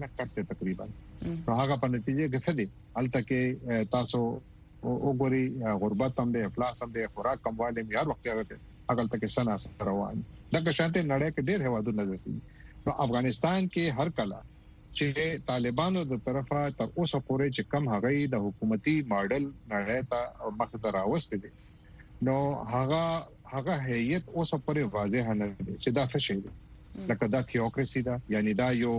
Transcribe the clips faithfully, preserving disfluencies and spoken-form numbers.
نه کټه تقریبا نو هغه په نتیجه کې څه دي الته کې تاسو وګوري غربت هم دي افلاس هم دي خوراک کمواله یې هر وخت هغه هغه تل کې سنا روان دا شانته نړۍ کې ډېر هوادونه دي نو افغانستان کې هر کله چې طالبانو د طرفه تر اوسه پورې چې کم هغه د حکومتي ماډل نړۍ ته مخ ته راوستي دي نو هغه هغه هیئت اوسه پورې واضح نه دي چې دا څه شي دي لکه دا تھیوکراسي ده یعنی دا یو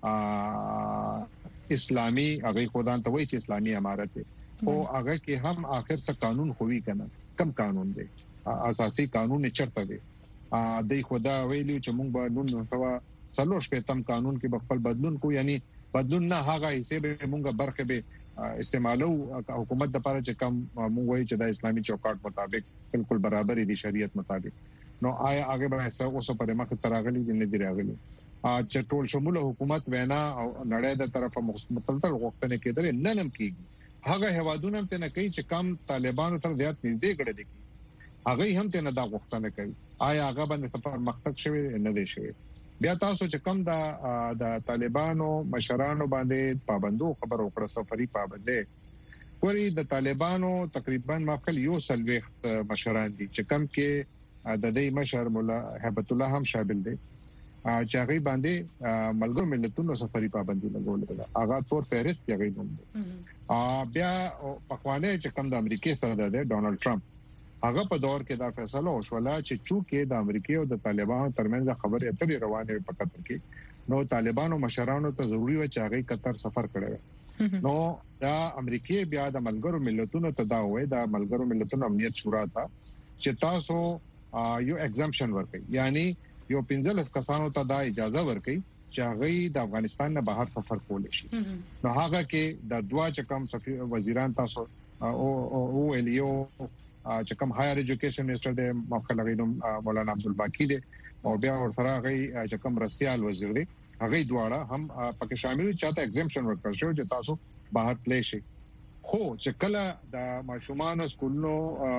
اسلامي هغه خدان ته وایي چې اسلامي امارت دی او هغه کې هم اخر څه قانون خووي کنه کم قانون دی اساسي قانون چرته دی د خدا ویلو چې موږ به نن سوا څلور شپږم قانون کې خپل بدلون کو یعنی بدلون نه هغه حساب موږ برخه به استعمالو حکومت د لپاره چې کم موږ وایي چې د اسلامي چوکاټ مطابق بالکل برابر دي شریعت مطابق نو آیا هغه به څه اوسه پر مخ تراغلي دي نه دی راغلي چې ټول شموله حکومت وینا او نړۍ د طرفه مستقل غوښتنه کېدل نه نم کیږي هغه هوادونه ته نه کوي چې کم طالبانو تر زیات نږدې کړي دي هغه هم ته نه دا غوښتنه کوي آیا هغه باندې سفر مختص شوی نه دی شوی بیا تاسو چې کم د د طالبانو مشرانو باندې پابندو خبر وکړه سفري پابندې ورې د طالبانو تقریبا مخکل یو سلويخت مشران دي چې کم کې د دې مشر مولا هبت الله هم شامل دي چې هغه باندې ملګرو ملتونو سفري پابندي لګول ده هغه تور فهرست یې غوښتل بیا په خوانه چې کم د امریکای سره ده ډونالد ټرمپ هغه په دور کې دا فیصله وشوله چې چونکې د امریکای او د طالبانو ترمنځ خبرې اترې روانې په قطر کې نو طالبانو مشرانو ته ضروری و چې هغه قطر سفر کړي نو دا امریکای بیا د ملګرو ملتونو ته دا وې د ملګرو ملتونو امنیت شورا ته چې تاسو یو ایگزامپشن ورکړي یعنی یو پنځلس کسانو ته دا اجازه ورکړي چې هغه د افغانستان نه بهر سفر کولای شي نو هغه کې د دوا چکم سفیر وزیران تاسو او او الیو چې کوم هایر ایجوکیشن منسٹر دی مخلغینم مولانا عبدالباقی دی او بیا ورسره غي چې کوم رستيال وزیر دی هغه دواړه هم پکې شامل چاته ایگزامپشن ورکړ شو چې تاسو بهر تللی شي خو چې کله د ماشومان سکولونو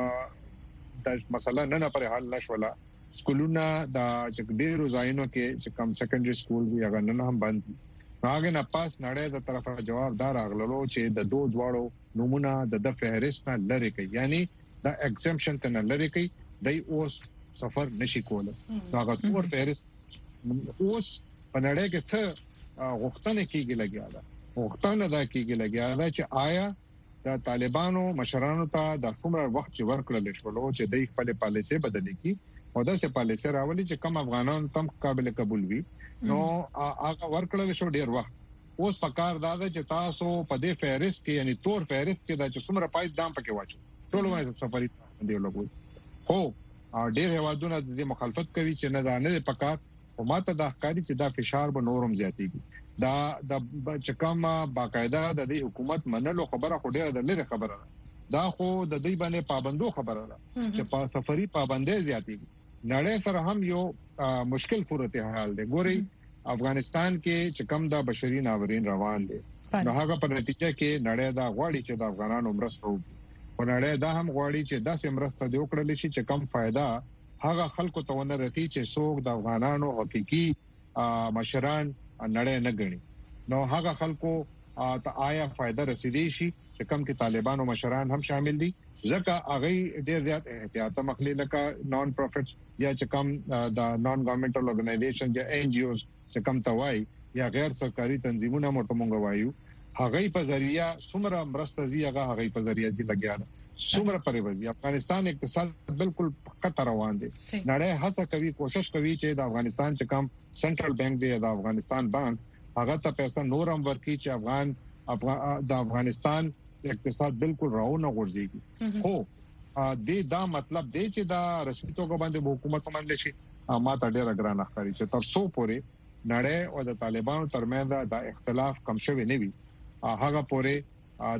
د مسله نه نه پر حل نشوله سکولونه د ډیرو ځایونو کې چې کوم سیکنډري سکول دی هغه نه هم بند هغه نه پاس نړۍ د طرفه جوابدار اغللو چې د دوه دواړو نمونه د د فهرست نه لری کوي یعنی دا ایگزامپشن ته نه لري کوي دای اوس سفر نشي کولای هغه تور فهرست اوس په نړۍ کې څه غوښتنه کیږي لګیا ده غوښتنه دا کیږي لګیا ده چې آیا د طالبانو مشرانو ته د کومه وخت ورکړل شو چې د خپل پالیسي بدلې کی او دا سه پالیسي راولي چې کم افغانان تم قابل قبول وي نو هغه ورکړل شو ډیر وخت اوس پکار دا ده چې تاسو په دې فهرست کې یعنی تور فهرست کې د څومره پای دام پکې واچو ټول وایي سفري دی لګوي خو ډېر هوادونه د دې مخالفت کوي چې نه دا نه پکار او ماته د ښکاری چې دا فشار به نورم زیاتېږي دا د چکم باقاعده د دې حکومت منلو خبره خو ډېره د لری خبره دا خو د دې باندې پابندو خبره ده چې په سفري پابندۍ زیاتېږي نړۍ سره هم یو مشکل صورتحال دی ګوري افغانستان کې چې کم د بشري ناورین روان دي نو هغه په نتیجه کې نړۍ دا غواړي چې د افغانانو مرسته وکړي او نړۍ دا هم غواړي چې دا سمرسته دی وکړل شي چې کم فائدہ هغه خلکو ته ونه رسي چې څوک د افغانانو حقيقي مشران نړۍ نه ګڼي نو هغه خلکو ته آیا فائدہ رسیدي شي چې کم کې طالبانو مشران هم شامل دي ځکه هغه ډېر زیات احتیاط مخلي لکه نان پروفټ یا چې کم د نان ګورنمنټل اورګنایزیشن یا ان جی اوز چې کم توای یا غیر سرکاري تنظیمونه مرتمنګ وایو هغه په ذریعہ څومره مرسته زی هغه هغه په ذریعہ زی لګیا ده څومره پریوځي افغانستان اقتصاد بالکل خطر روان دي نړۍ هڅه کوي کوشش کوي چې د افغانستان چې کوم سنټرل بانک دی د افغانستان بانک هغه ته پیسې نورم ورکړي چې افغان د افغانستان اقتصاد بالکل راونه غورځيږي خو دې دا مطلب دی چې دا رسمي توګه باندې حکومت باندې شي ما ته ډېر ګران ښکاري چې تر څو پورې نړۍ او د طالبانو ترمنځ دا اختلاف کم شوی نه وي هغه پورې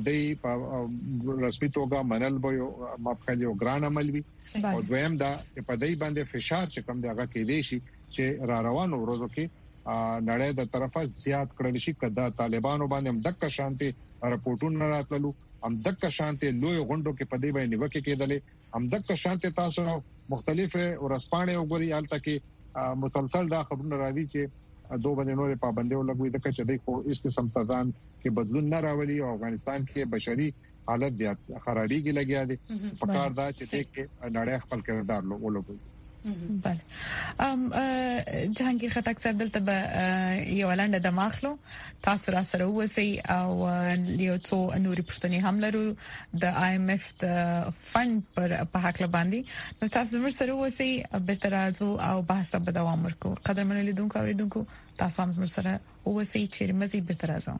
د رسمي توګه منل به یو مخکې یو ګران عمل وي او دویم دا چې په دې باندې فشار چې کم دی هغه کې دی شي چې را روانو ورځو کې نړۍ د طرفه زیات کړل شي کدا طالبانو باندې هم دک شانتي رپورټونه راتللو هم دک شانتي لوی غونډو کې په دې باندې وکړي کېدلې هم دک شانتي تاسو مختلفه ورسپانې وګوري حالت کې مسلسل دا خبرونه راځي چې دوه باندې نور پابندي ولګوي د کچې د خو اس قسم تدان کې بدلون نه راولي او افغانستان کې بشري حالت بیا خرابېږي لګیا دي په کار دا چې د کې نړۍ خپل کردار ولګوي. بله ام جهانگیر خټک صاحب دلته به یو لاندې د ماخلو تاسو را سره وسی او یو څو نوري پښتني هم لرو د آی ایم اف د فند پر په حق باندې نو تاسو زموږ سره وسی به ترازو او بحث به دوام ورکو. قدر منلي دونکو اوریدونکو تاسو هم زموږ سره وسی چې مزي به ترازو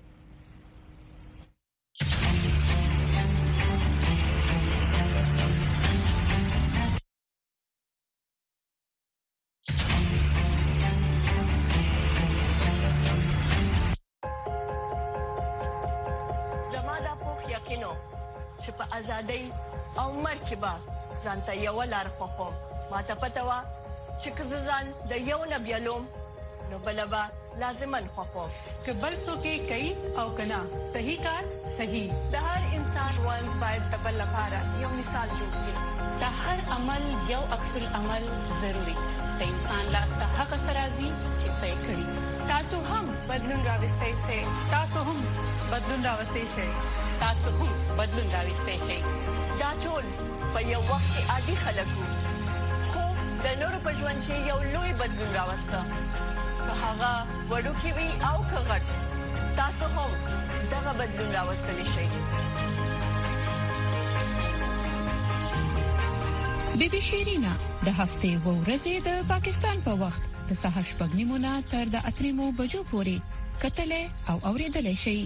چې په ازادۍ او مرکبه ځانته یو لار خوخم ماته پته وا چې ځان د یو نبیلوم نو بلبا لازمن خوخم کبل سو کې کوي او کنا صحیح کار صحیح د هر انسان ول باید تبل لپاره یو مثال جوړ شي د هر عمل یو عکس العمل ضروری د انسان لاس ته حق سرازي چې صحیح کړی تاسو هم بدلون راوستئ سي تاسو هم بدلون راوستئ شئ تاسو هم بدلون راوستئ شئ دا ټول په یو وخت کې عادي خلکو خو د نورو په ژوند کې یو لوی بدلون راوسته که هغه وړوکی وي او که غټ تاسو هم دغه بدلون راوستلی شئ. بيبي شيرينا د هفته و ورځې د پاکستان په وخت د سهار شپږ نیمو نه تر د اتریمو بجو پورې کتلې او اوریدلې شي.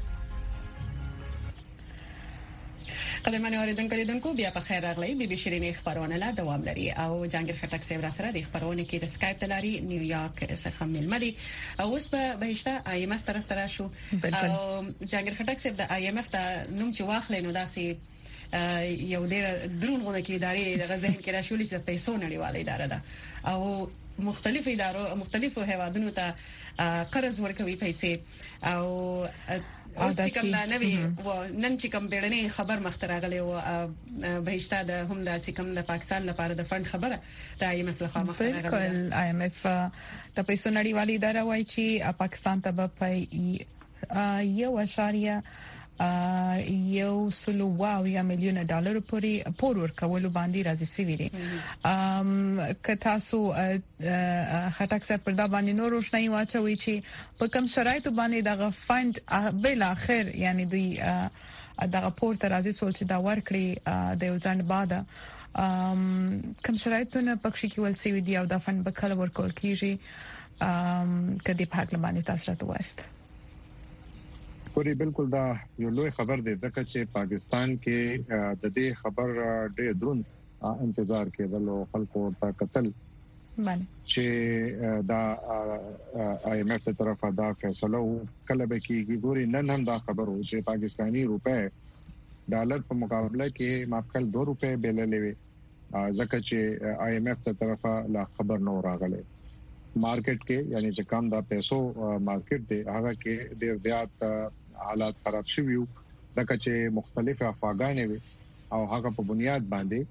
قدرمن اوریدونکو لیدونکو بیا په خیر راغلی. بيبي شيرين خبرونه لا دوام لري او جهانگیر خټک صاحب را سره د خبرونه کې د سکایپ تلاري نیویارک څخه ملمدي او اوس به بهشته آی ایم اف طرف ته راشو او جهانگیر خټک صاحب د آی ایم اف ته نوم چې واخلې نو داسې یو ډېر درون غونډه کې ادارې د غزين کې راشولې چې پیسو نړیواله اداره ده او مختلف ادارو مختلفو هیوادونو ته قرض ورکوي پیسې او او دا چې کوم نه وي و نن چې کوم بیرنې خبر مختراغلی او بهشته د هم د چې کوم د پاکستان لپاره د فند خبره د آی ایم اف لخوا مختراغلی بالکل آی ایم اف د پیسو نړیوالې اداره وایي چې پاکستان ته په یو اشاریه یو سلو واو یا میلیون ډالر پورې پور ورکول باندې راځي سوي ام که تاسو خټک سره پر دا باندې نور روشنايي واچوي چې په کوم شرایطو باندې دغه فند بل اخر یعنی دوی دغه پور ته راځي څول چې دا ورکړي د یو ځان بعد ام کوم شرایطونه پکې کول سوي دی او دا فند به کله ورکول کیږي ام کدي په حق باندې تاسو راته وایست. پوری بالکل دا یو لوی خبر دی ځکه چې پاکستان کې د دې خبر ډېر درون انتظار کېدل او خلکو ته قتل باندې چې دا آی ایم اف ته طرفه دا فیصله کله به کېږي ګوري نن هم دا خبر و چې پاکستانی روپے ډالر په مقابله کې ماپکل دو روپے بیللې وي ځکه چې آی ایم اف ته طرفه لا خبر نه راغله مارکیټ کې یعنی چې کم دا پیسو مارکیټ دی هغه کې ډېر زیات حالات خراب شوي وو دغه چې مختلف افغانې وي او هغه په بنیاد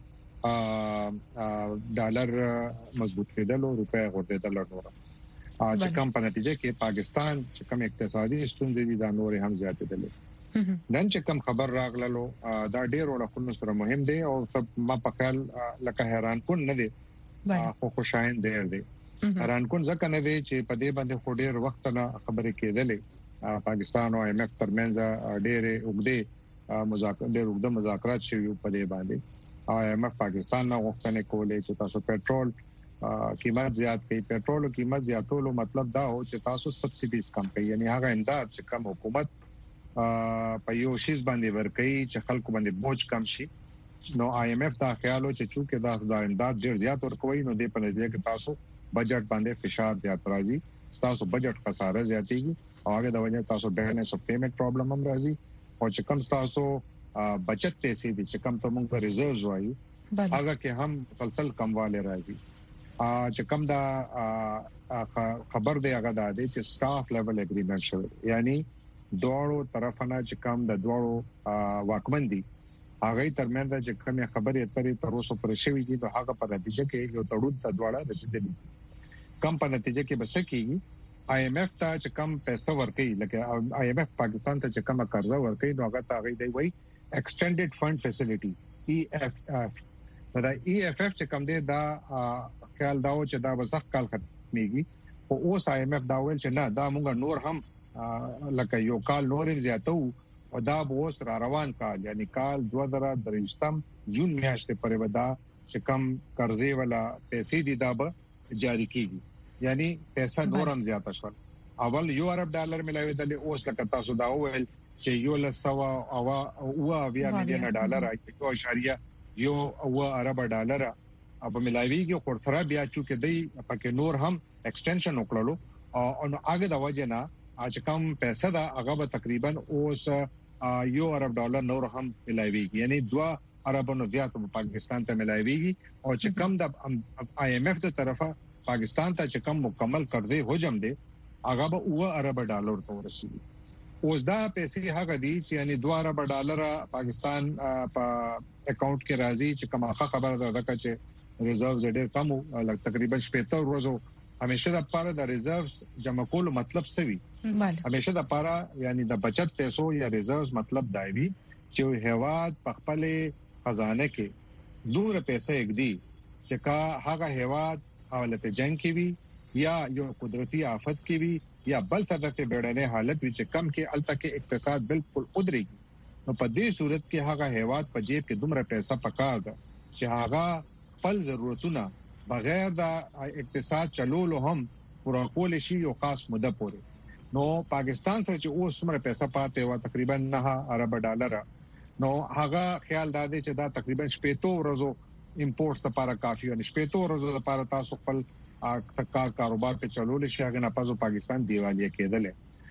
باندې ډالر مضبوط کېدل او روپے غوړېدل نور چې کم په نتیجه کې پاکستان چې کم اقتصادي ستونزې دي دا نور هم زیاتېدل نن چې کم خبر راغللو دا ډېر وړاندې سره مهم دی او ما په خیال لکه حیران کون نه دی خو خوشاین دی دی حیران کون ځکه نه دی چې په دې باندې خو ډېر وخت نه خبرې کېدلې پاکستان او آی ایم اف ترمنځ ډېر اوږدې مذاکرات ډېر اوږده مذاکرات شوي په دې باندې آی ایم اف پاکستان نه غوښتنې کولې چې تاسو پېټرول قیمت زیات کړئ پېټرول قیمت زیاتولو مطلب دا و چې تاسو سبسایډیز کم کړئ یعنی هغه امداد چې کم حکومت په یو شیز باندې ورکړي چې خلکو باندې بوج کم شي نو آی ایم اف دا خیال و چې چونکه دا د امداد ډېر زیات ورکوي نو د په نتیجه کې تاسو بجټ باندې فشار زیات راځي تاسو بجټ خساره زیاتېږي او هغه د وجه تاسو بیلنس اف پیمنٹ پرابلم هم راځي او چې کوم تاسو بچت پیسې دي چې کوم ته موږ ریزرவ்ز وایو هغه کې هم تلتل کمواله راځي چې کوم دا خبر دی هغه د دې چې سټاف لیول اګریمنٹ شوی یعنی دوړو طرفونه چې کوم د دوړو واکمن دي هغه ترمنځ چې کومه خبرې اترې تر اوسه پر شوې دي نو هغه په نتیجه کې یو تړون ته دوړه رسیدلې کم په نتیجه کې بس کېږي آی ایم ایف ته چې کم پیسې ورکړي لکه آی ایم ایف پاکستان ته چې کم قرضه ورکړي نو هغه ته هغه دی وایي ایکسټینډډ فند فیسیلیټي ای اف اف دا ای اف اف چې کم دی دا خیال داو چې دا وسخ کال ختميږي او اوس آی ایم ایف دا ویل چې نه دا موږ نور هم لکه یو کال نور زیاتو او دا اوس را روان کال یعنی کال دوه زره درېشتم جون میاشتې پورې ودا چې کم قرضې ولا پیسې دي دا به جاری کیږي یعنی پیسې نورم زیاته شول اول یو ارب ډالر ملاوي اوس لکه تاسو دا ویل چې یو لسوا او او بیا میلیون ډالر یو اشاریه یو او ارب ډالر په ملاویږي خو تر بیا چې دی پکې نور هم ایکسټنشن وکړلو او نو هغه د وجنه چې کم پیسې دا هغه تقریبا اوس یو ارب ډالر نور هم ملاویږي یعنی دوه اربونو زیات په پاکستان ته ملاویږي او چې کم د آی ایم ایف د طرفه پاکستان ته چې کم مکمل قرضې حجم دی هغه به او ارب ډالر ته ورسیږي اوس دا پیسې هغه دي چې یعنی دوه ارب ډالر پاکستان په اکاونټ کې راځي چې کومه خبره ده چې ریزرڤز ډېر کم او تقریبا شپږ ورځو همیشه د پاره د ریزرڤز جمع کول مطلب څه وي همیشه د پاره یعنی د بچت پیسو یا ریزرڤز مطلب دا وي چې هیواد په خپل خزانه کې دوه پیسې اګدي چې کا هغه هیواد حالت جنگ کې وي یا یو قدرتي آفت کې وي یا بل څه د بیړنۍ حالت وي چې کم کې الته کې اقتصاد بالکل ودرېږي نو په دې صورت کې هغه هیواد په جیب کې دومره پیسې پکار ده چې هغه خپل ضرورتونه بغیر د اقتصاد چلولو هم پوره کول شي یو خاص مده پورې نو پاکستان سره چې اوس څومره پیسې پاتې و تقریبا نه ارب ډالر نو هغه خیال دا دی چې دا تقریبا شپږ ورځو امپورټس لپاره کافي او شپږ ورځو لپاره تاسو خپل کار کاروبار په چلول شي هغه نه پزو پاکستان دیوالیه کېدل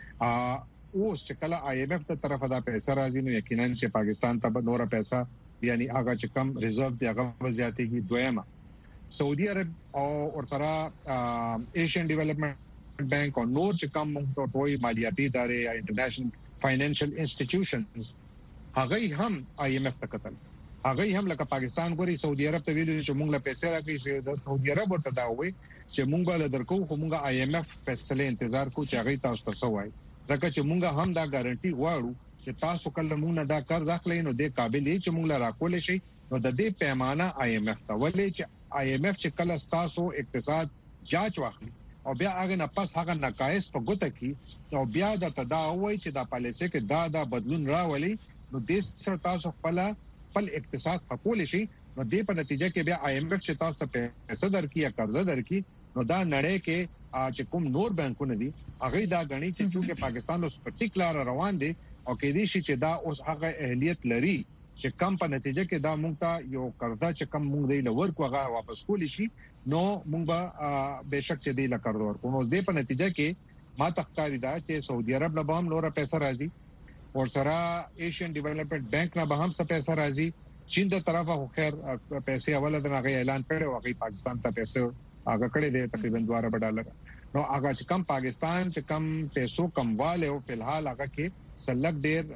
ا اوس چې کله آی ایم ایف ته طرف دا پیسې راځي نو یقینا چې پاکستان ته نور پیسې یعنی هغه چې کم ریزرভ دی هغه زیاتېږي دویمه سعودي عرب او ورترا ایشین ډیولپمنٹ بانک او نور چې کم موږ ټول مالیاتي ادارې یا انټرنیشنل فاینانشل انسټیټیوشنز هغه هم آی ایم ایف ته کتل هغه هم لکه پاکستان ګوري سعودي عرب ته ویلو چې موږ له پیسې راکړي چې د سعودي عرب ورته دا وایي چې موږ له درکو خو موږ آی ایم ایف فیصله انتظار کو چې هغه تاسو ته سوای ځکه چې موږ هم دا ګارانټي غواړو چې تاسو کله موږ نه دا کار راخلئ نو د قابل چې موږ لا راکول شي نو د دې پیمانه آی ایم ایف ته ولې چې آی ایم ایف چې کله تاسو اقتصاد جاچ واخلي او بیا هغه نه پس هغه نقایص په ګوته کې او بیا د تداوی چې د پالیسي کې دا دا بدلون راولي نو د سر تاسو خپل خپل اقتصاد په کول شي نو د په نتیجه کې بیا آی ایم ایف چې تاسو ته پیسې درکې یا قرضه درکې نو دا نړۍ کې چې کوم نور بانکونه دي هغه دا غني چې چې پاکستان اوس پرټیکولر روان دي او کې دي چې دا اوس هغه اهلیت لري چې کم په نتیجه کې دا موږ ته یو قرضه چې کم موږ دی لور کوغه واپس کولی شي نو موږ به بهشک چې دی لا قرض ورکو نو د په نتیجه کې ما تخکاری دا چې سعودي عرب له هم نور پیسې راځي او سره ایشین ډیولپمنٹ بانک نه به هم څه پیسې راځي چین د طرفه خو خیر پیسې اوله د هغه اعلان کړي او هغه پاکستان ته پیسې هغه کړي دي تقریبا دوه ارب ډالر نو هغه چې کم پاکستان چې کم پیسو کمواله او په الحال هغه کې سلګ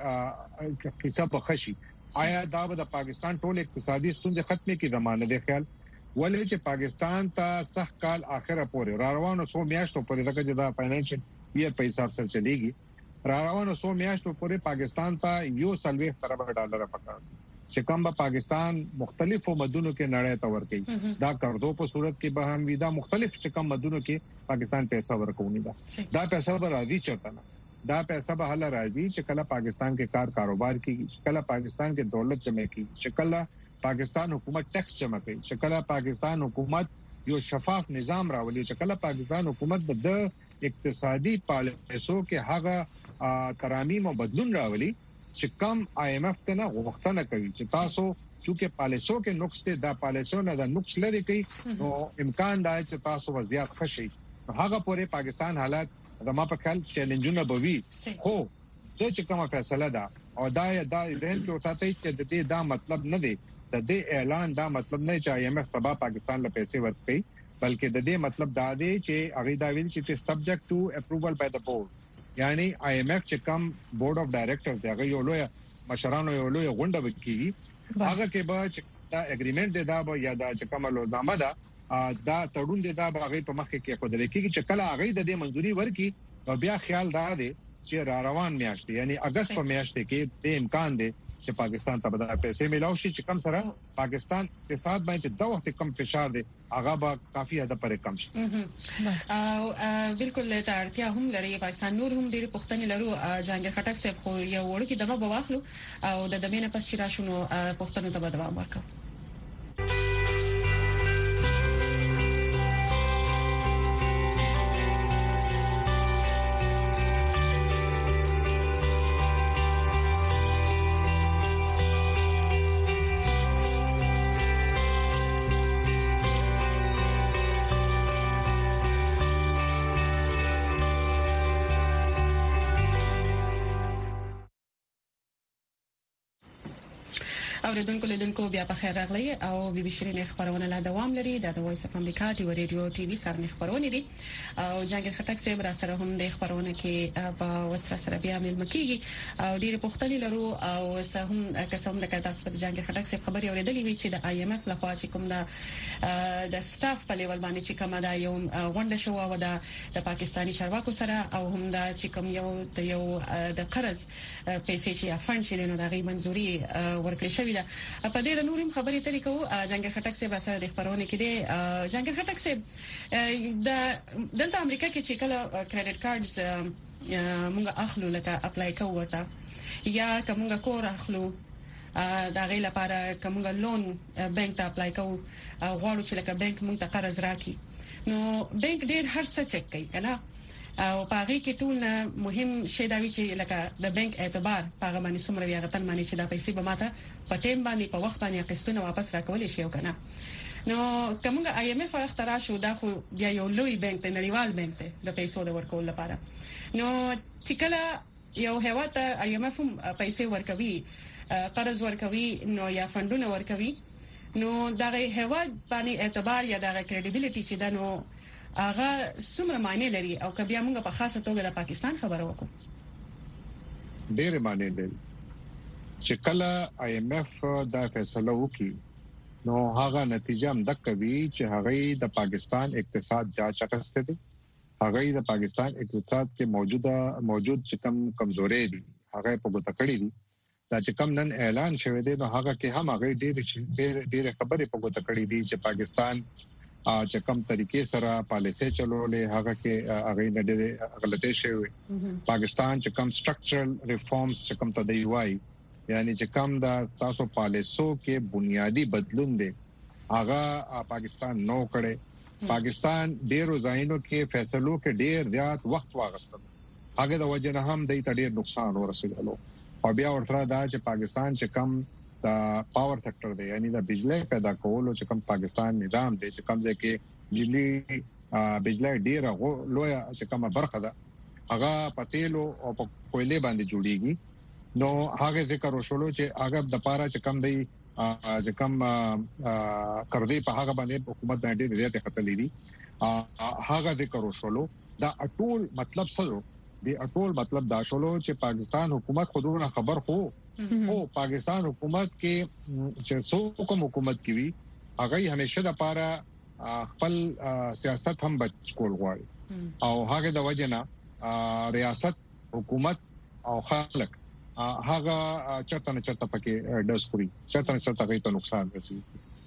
ډیر حساب بخشي آیا دا د پاکستان ټول اقتصادي ستونزې ختمه کی ضمانت دی خیال ولې چې پاکستان ته صح کال اخره پورې را روانو سو میاشتو پورې دغه د فاینانشل ایئر په حساب سره چلیږي را روانو سو میاشتو پورې پاکستان ته یو سلوي ارب ډالر پکار چې کوم به پاکستان مختلفو مدونو کې نړۍ ته ورکړي دا قرضو په صورت کې به هم ویدا مختلف چې کوم مدونو کې پاکستان پیسې ورکوونی دا دا پیسې به راځي چرته نه دا پیسې به هله راځي چې کله پاکستان کې کار کاروبار کې کله پاکستان کې دولت جمع کی چې کله پاکستان حکومت ټیکس جمع کوي چې کله پاکستان حکومت یو شفاف نظام راولي چې کله پاکستان حکومت د اقتصادي پالیسو کې هغه ترامیم او بدلون راولي چې کم آی ایم ایف ته نه غوښتنه کوي چې تاسو چې پالیسو کې نقص ته دا پالیسو نه دا نقص لري کوي نو امکان دی چې تاسو وضعیت خشي هغه پورې پاکستان حالات زما په خیال چیلنجونه بوي خو چې کومه فیصله ده او دا دا ذهن کې وساتئ چې د دې دا مطلب نه دی د دې اعلان دا مطلب نه چې آی ایم ایف تبا پاکستان له پیسې ورکړي بلکې د دې مطلب دا دی چې هغه دا ویل چې سبجیکټ ټو اپروول بای د بورډ یعنی آی ایم ایف چې کم بورډ اف ډایریکټرز دی هغه یو لوی مشرانو یو لوی غونډه وکړي هغه کې به چې دا اګریمنت دی دا به یا دا چې کومه لوزنامه ده دا تړون دی دا باغې په مخ کې خو د لیکي چې کله هغه د دې منځوري ورکي بیا خیال دا دی چې را روان میاشت یعنی اگست په میاشت کې د امکان دی چې پاکستان ته به پیسې ملاوي شي چې کم سره پاکستان اقتصاد باندې د وخت کم فشار دی هغه به کافي حد پورې کم شي او بالکل ته اړتیا هم لري پاکستان نور هم ډېر پښتني لرو جهانگیر خټک صاحب خو یو ورکی دغه بواخلو او د دمینه پس چې راشونو پښتنو ته به دوام ورکړو اوریدونکو لیدونکو بیا په خیر راغلی او بي بي شيرين خبرونه لا دوام لري د وایس اف امریکا دی ریډیو ټي وي سره خبرونه دي او جهانگیر خټک صاحب را سره هم د خبرونه کې په وسره سره بیا مل مکیږي او ډیره پوښتنې لرو او سه هم قسم د کارت اسپیټ جهانگیر خټک صاحب خبري اوریدلې وی چې د آی ایم اف لخوا چې کوم د د سټاف په لیول باندې چې کومه دا یو غونډه شو او د پاکستانی چارواکو سره او هم دا چې کوم یو د یو د قرض پیسې چې فند شې نو د غي منځوري ورکړل شوې ده په دې نورم خبرې ترې کوو جهانگیر خټک صاحب سره د خبرونه کې دی جهانگیر خټک صاحب د دلته امریکا کې چې کله کریډټ کارتز موږ اخلو لکه اپلای کوو ورته یا کومه کور اخلو دا غي لپاره کومه لون بانک ته اپلای کوو غواړو چې لکه بانک موږ ته قرض راکړي نو بانک ډېر هر څه چک کوي کنه او پاره کې ټول مهم شی دا وی چې لکه د بانک اعتبار هغه باندې څومره وی غتن باندې چې دا پیسې به ماته په ټیم باندې په وخت باندې قسطونه واپس راکول شي او کنه نو کومه آی ایم اف اختراع شو دا خو بیا یو لوی بانک ته نړیوال بانک ته د پیسو د ورکول لپاره نو چې کله یو هوا ته آی ایم اف پیسې ورکوي قرض ورکوي نو یا فندونه ورکوي نو دا هوا باندې اعتبار یا دا کریډیبিলিټی چې دا نو هغه څومره معنی لري او کبیا موږ په خاصه توګه د پاکستان خبره وکړو ډېر معنی لري چې کله آی ایم اف دا فیصله وکړي نو هغه نتیجه هم د کوي چې هغه د پاکستان اقتصاد جاچ اخسته دي هغه د پاکستان اقتصاد کې موجوده موجود چې کم کمزوري دي هغه په ګوته کړی دي دا چې کم نن اعلان شوی دی نو هغه کې هم هغه ډېر ډېر خبرې په ګوته کړی دي چې پاکستان چې کوم طریقې سره پالیسي چلولې هغه کې هغه نه ډېر غلطي شوی پاکستان چې کوم سټرکچرل ریفارمز چې کوم تدوی وای یعنی چې کوم د تاسو پالیسو کې بنیادی بدلون دی هغه پاکستان نو کړي پاکستان ډېر ځایونو کې فیصلو کې ډېر زیات وخت واغستل هغه د وجه نه هم د ډېر نقصان ورسېدلو او بیا ورته دا چې پاکستان چې کوم دا پاور سېکټر دی یعنی د بجلی پیدا کولو چې کوم پاکستان نظام دی چې کوم ځکه بجلی بجلی ډیره لوی چې کومه برخه ده هغه پتیلو او په کویلې باندې جوړیږي نو هغه ذکر وشولو چې هغه د پاره چې کوم دی چې کوم قرضې په هغه باندې حکومت باندې ډیره خطر لري هغه ذکر وشولو دا ټول مطلب څه دی ټول مطلب دا شولو چې پاکستان حکومت خودونه خبر خو او پاکستان حکومت کې چې څو کوم حکومت کې وي هغه همیشه د پاره خپل سیاست هم بچ کول غواړي او هغه د وجنه ریاست حکومت او خلک هغه چرته نه چرته پکې ډز کوي چرته نه چرته کوي ته نقصان رسي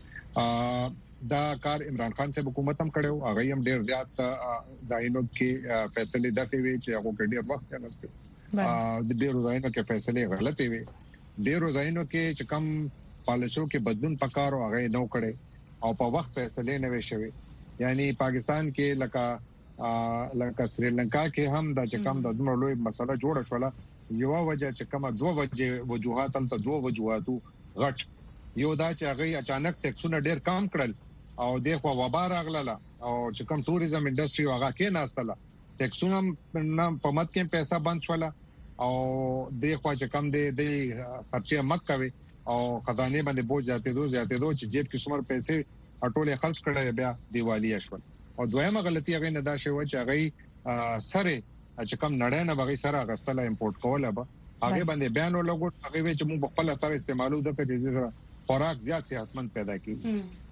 دا کار عمران خان ته حکومت هم کړو هغه هم ډیر زیات داینو کې فیصله دفې وی چې هغه ډیر وخت نه نسته د ډیرو ځایونو کې فیصله غلطي وي ډیرو ځایونو کې چې کم پالیسو کې بدلون پکارو هغه نو کړي او په وخت فیصله نه وي شوی یعنی پاکستان کې لکه لکه سریلانکا کې هم د چې کم د دوه لوی مسله جوړه شوله یو وجه چې کومه دوه وجه وجوهات هم ته دوه وجوهاتو غټ یو دا چې هغه اچانک ټیکسونه ډیر کم کړل او دغه وبا راغله او چې کوم ټوریزم انډستری هغه کې ناستله ټیکسونه په مت کې پیسې بند شول او دغه چې کم دی د خرچه مک کوي او خزانه باندې بوج ځاتې دوه ځاتې دوه چې جیب کې څومره پیسې اټولې خرج کړي بیا دیوالی شول او دویمه غلطي هغه نه دا شوی چې هغه سره چې کوم نړۍ نه بغي سره غستله امپورټ کوله به هغه باندې بیان ولګو هغه چې موږ خپل اثر استعمالو د کډې خوراک زیات صحتمند پیدا کړي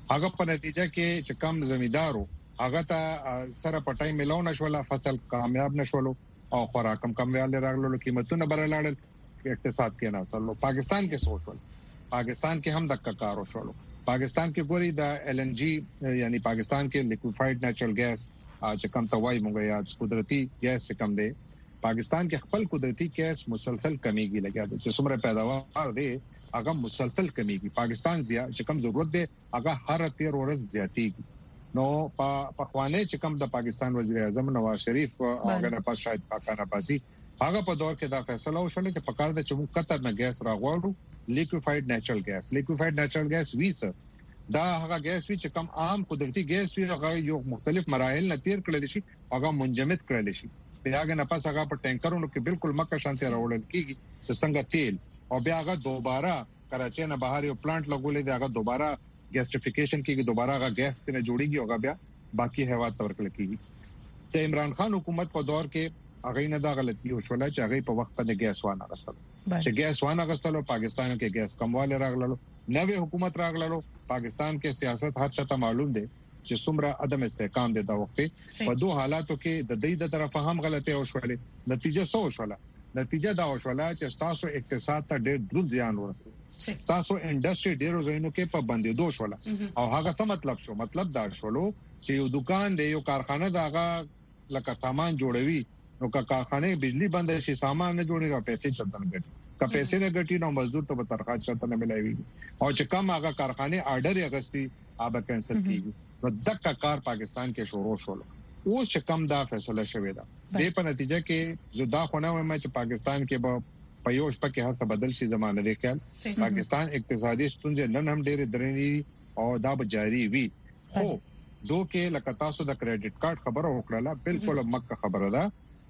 هغه په نتیجه کې چې کم زمیدارو هغه ته سره پټای ملونه شول فصل کامیاب نشول او خوراکم کموال راغلو قیمتونه برلاړل اقتصاد کې نه تلو پاکستان کې سوچول پاکستان کې هم د کارو شول پاکستان کې ګوري د ایل ان جی یعنی پاکستان کې لیکوفاید نیچرل ګیس چې کم توای مونږه یا قدرتي ګیس کم دی پاکستان کې خپل قدرتي ګیس مسلسل کمیږي لګیا دي چې څومره پیداوار دی هغه مسلسل کمیږي پاکستان زیات چې کم ضرورت دی هغه هر تیر ورځ زیاتیږي نو په خوانه چې کم د پاکستان وزیر اعظم نواز شریف هغه نه پات شاید پاکانه پاسي هغه په دور کې دا فیصله وشول چې په کار د چې موږ قطر نه ګیس راغواړو لیکوفاید نیچرل ګیس لیکوفاید نیچرل ګیس ویس دا هغه ګیس وی چې کم عام قدرتي ګیس وی هغه یو مختلف مراحل نه تیر کړل شي هغه منجمد کړل شي بیا هغه نه پس هغه په ټانکرونو کې بالکل مکه شانتي راوړل کیږي چې څنګه تیل او بیا هغه دوباره کراچي نه بهر یو پلانټ لګولې دی هغه دوباره ګیسټیفیکیشن کیږي دوباره هغه ګیس ته جوړیږي هغه بیا باقي هوا ته ورکل کیږي ته عمران خان حکومت په دور کې هغه نه دا غلطي وشول چې هغه په وخت باندې ګیس وانه غوښتل چې ګیس وانه غوښتل پاکستان کې ګیس کمواله راغلل نوې حکومت راغلل پاکستان کې سیاست هر چاته معلوم دی چې څومره عدم استحکام دی دا وخت په دوه حالاتو کې د دې د طرفه هم غلطي وشولې نتیجه څه وشوله نتیجه دا وشوله چې تاسو اقتصاد ته ډېر درود ځان ورکړ تاسو انډستری ډیرو ځایونو کې په باندې دوه شوله او هغه څه مطلب شو مطلب دا شولو چې یو دکان دی یو کارخانه دا هغه لکه سامان جوړوي نو که کارخانه بجلی بند شي سامان نه جوړي را پیسې چلتن ګټي که پیسې نه ګټي نو مزدور ته به تنخواه چلته نه ملایوي او چې کم هغه کارخانه آرډر اغستی هغه کینسل کیږي نو دغه کار پاکستان کې شروع شول اوس چې کم دا فیصله شوې ده د په نتیجه کې زدا خونه وایم چې پاکستان کې به پيوش پکې هر څه بدل شي زمانه دی کېل پاکستان اقتصادي ستونزې نن هم ډېر درنې او دا به جاری وي خو دوه کې لکه تاسو د کریډټ کارت خبره وکړه بالکل مکه خبره ده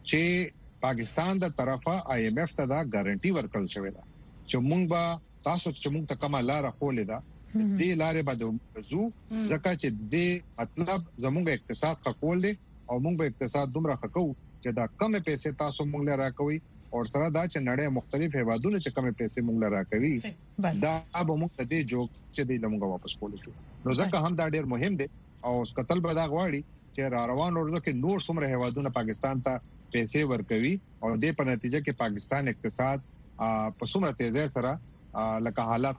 چې پاکستان د طرفه آی ایم ایف ته دا ګارانټي ورکړل شوې ده چې مونږ به تاسو چې مونږ ته کومه لار خولې ده دې لارې باندې زو ځکه چې دې مطلب زموږ اقتصاد خپل دي او موږ به اقتصاد دومره خکو چې دا کم پیسې تاسو موږ لاره کوي او سره دا چې نړۍ مختلف هیوادونو چې کم پیسې موږ لاره کوي دا به موږ ته دې جوړ چې دې لمغه واپس کول شو نو ځکه هم دا ډېر مهم دي او قتل به دا غواړي چې را روان ورځو کې نور څومره هیوادونو پاکستان ته پیسې ورکوي او دې په نتیجه کې پاکستان اقتصاد په څومره تیزه سره لکه حالات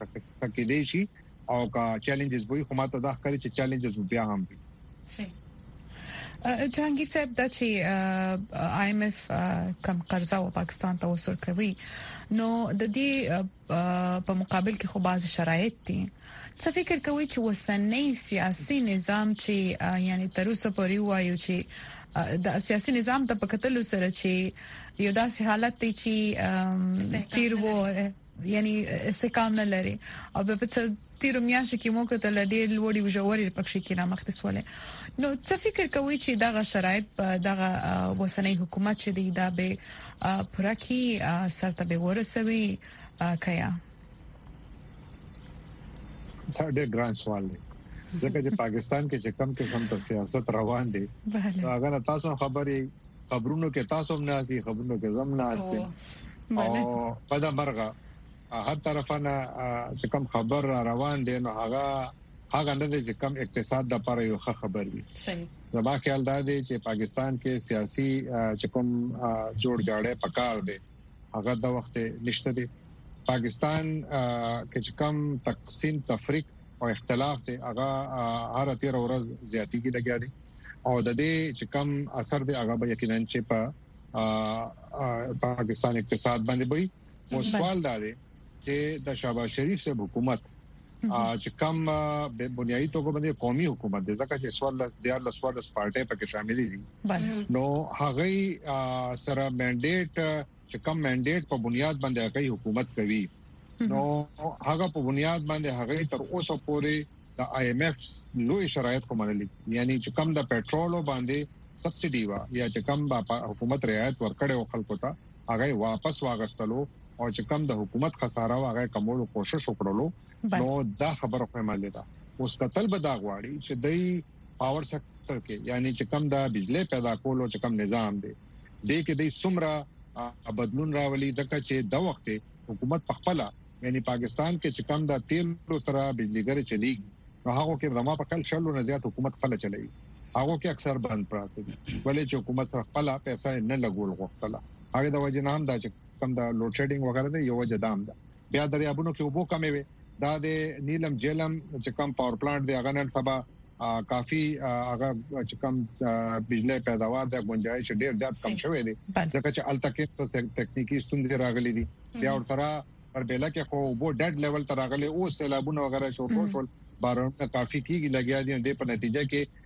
خکې دي شي او کا چیلنجز وي خو ماته دا ښکاري چې چیلنجز بیا هم دي جهانگیر صاحب دا چې آی ایم ایف کم قرضه او پاکستان ته وصول کوي نو د دې په مقابل کې خو بعض شرایط دي څه فکر کوي چې وسنۍ سیاسي نظام چې یعنی تر اوسه پورې وایو چې د سیاسي نظام ته په کتلو سره چې یو داسې حالت دی چې تیر وو یعنی استحکام نه لري او په تیرو میاشتو کې موږ ته لډې لوړی وجوري پکښې کې رامخته سواله نو څه فکر کوي چې دغه شرایط دغه وسنۍ حکومت چې دی دا به پوره کې سرته به ورسوي کیا دا ډېر ګران سوال دی ځکه چې پاکستان کې چې کم کې کم ته سیاست روان دي هغه تاسو خبرې خبرونو کې تاسو هم نه دي خبرونو کې زم نه دي او په دا مرغه هر طرفانه چې کوم خبر روان دي نو هغه هغه نه دي چې کوم اقتصاد د لپاره یو خبر وي صحیح زما خیال دا دی چې پاکستان کې سیاسي چې کوم جوړ جاړه پکار دي هغه د وخت نشته دي پاکستان کې چې کوم تقسیم تفریق او اختلاف دي هغه هر تیر ورځ زیاتېږي لګیا دي او د دې چې کوم اثر دی هغه به یقینا چې په پاکستان اقتصاد باندې وي او سوال دا دی چې د شهباز شریف سے حکومت چې کوم بنیادی توګه باندې قومي حکومت د ځکه چې سوال د دیار له سوال د پارټي پکې شامل دي نو هغه سره منډیټ چې کوم منډیټ په بنیاد باندې هغه حکومت کوي نو هغه په بنیاد باندې هغه تر اوسه پورې د آی ایم ایف لوی شرایط کومه یعنی چې کوم د پېټرول باندې سبسيډي وا یا چې کوم حکومت رعایت ورکړي او خلکو ته هغه واپس واغستلو او چې کوم د حکومت خساره هغه کمولو کوشش وکړلو نو دا خبره کومه لیدا اوس قتل به دا غواړي چې د پاور سېکټر کې یعنی چې کوم د بجلی پیدا کولو چې کوم نظام دی د کې د سمره بدلون راولي دغه چې د وخت حکومت په خپل یعنی پاکستان کې چې کوم د تیل سره بجلیګر چلیږي هغه کې زموږ په کل شلو نه زیات حکومت خپل چلوي هغه کې اکثر بند پراته دي ولې چې حکومت سره خپل پیسې نه لګول غوښتله هغه د وجه نام دا چې کم دا لوډ شیډینګ وغیرہ دی یو وجه دام ده بیا دریابونو کې وبو کمې وي دا د نیلم جیلم چې کم پاور پلانټ دی هغه نن سبا کافي هغه چې کم بجلی پیداوار د گنجائش ډیر زیات کم شوی دی ځکه چې التکه تکنیکی ستونزې راغلي دي بیا ورته پر بیلا کې خو وو ډیډ لیول تر راغلي او سیلابونه وغیرہ شو ټول بارونه کافي کیږي لګیا دي د په نتیجه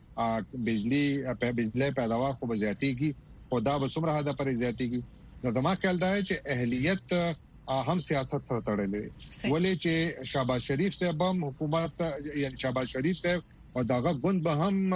کې بجلی په بجلی پیداوار خو زیاتی کی خدا به څومره حد پر زیاتی کی نو دما خیال دا چې اهلیت هم سیاست سره تړلې ولې چې شهباز شریف صاحب هم حکومت یعنی شهباز شریف صاحب او داغه غوند به هم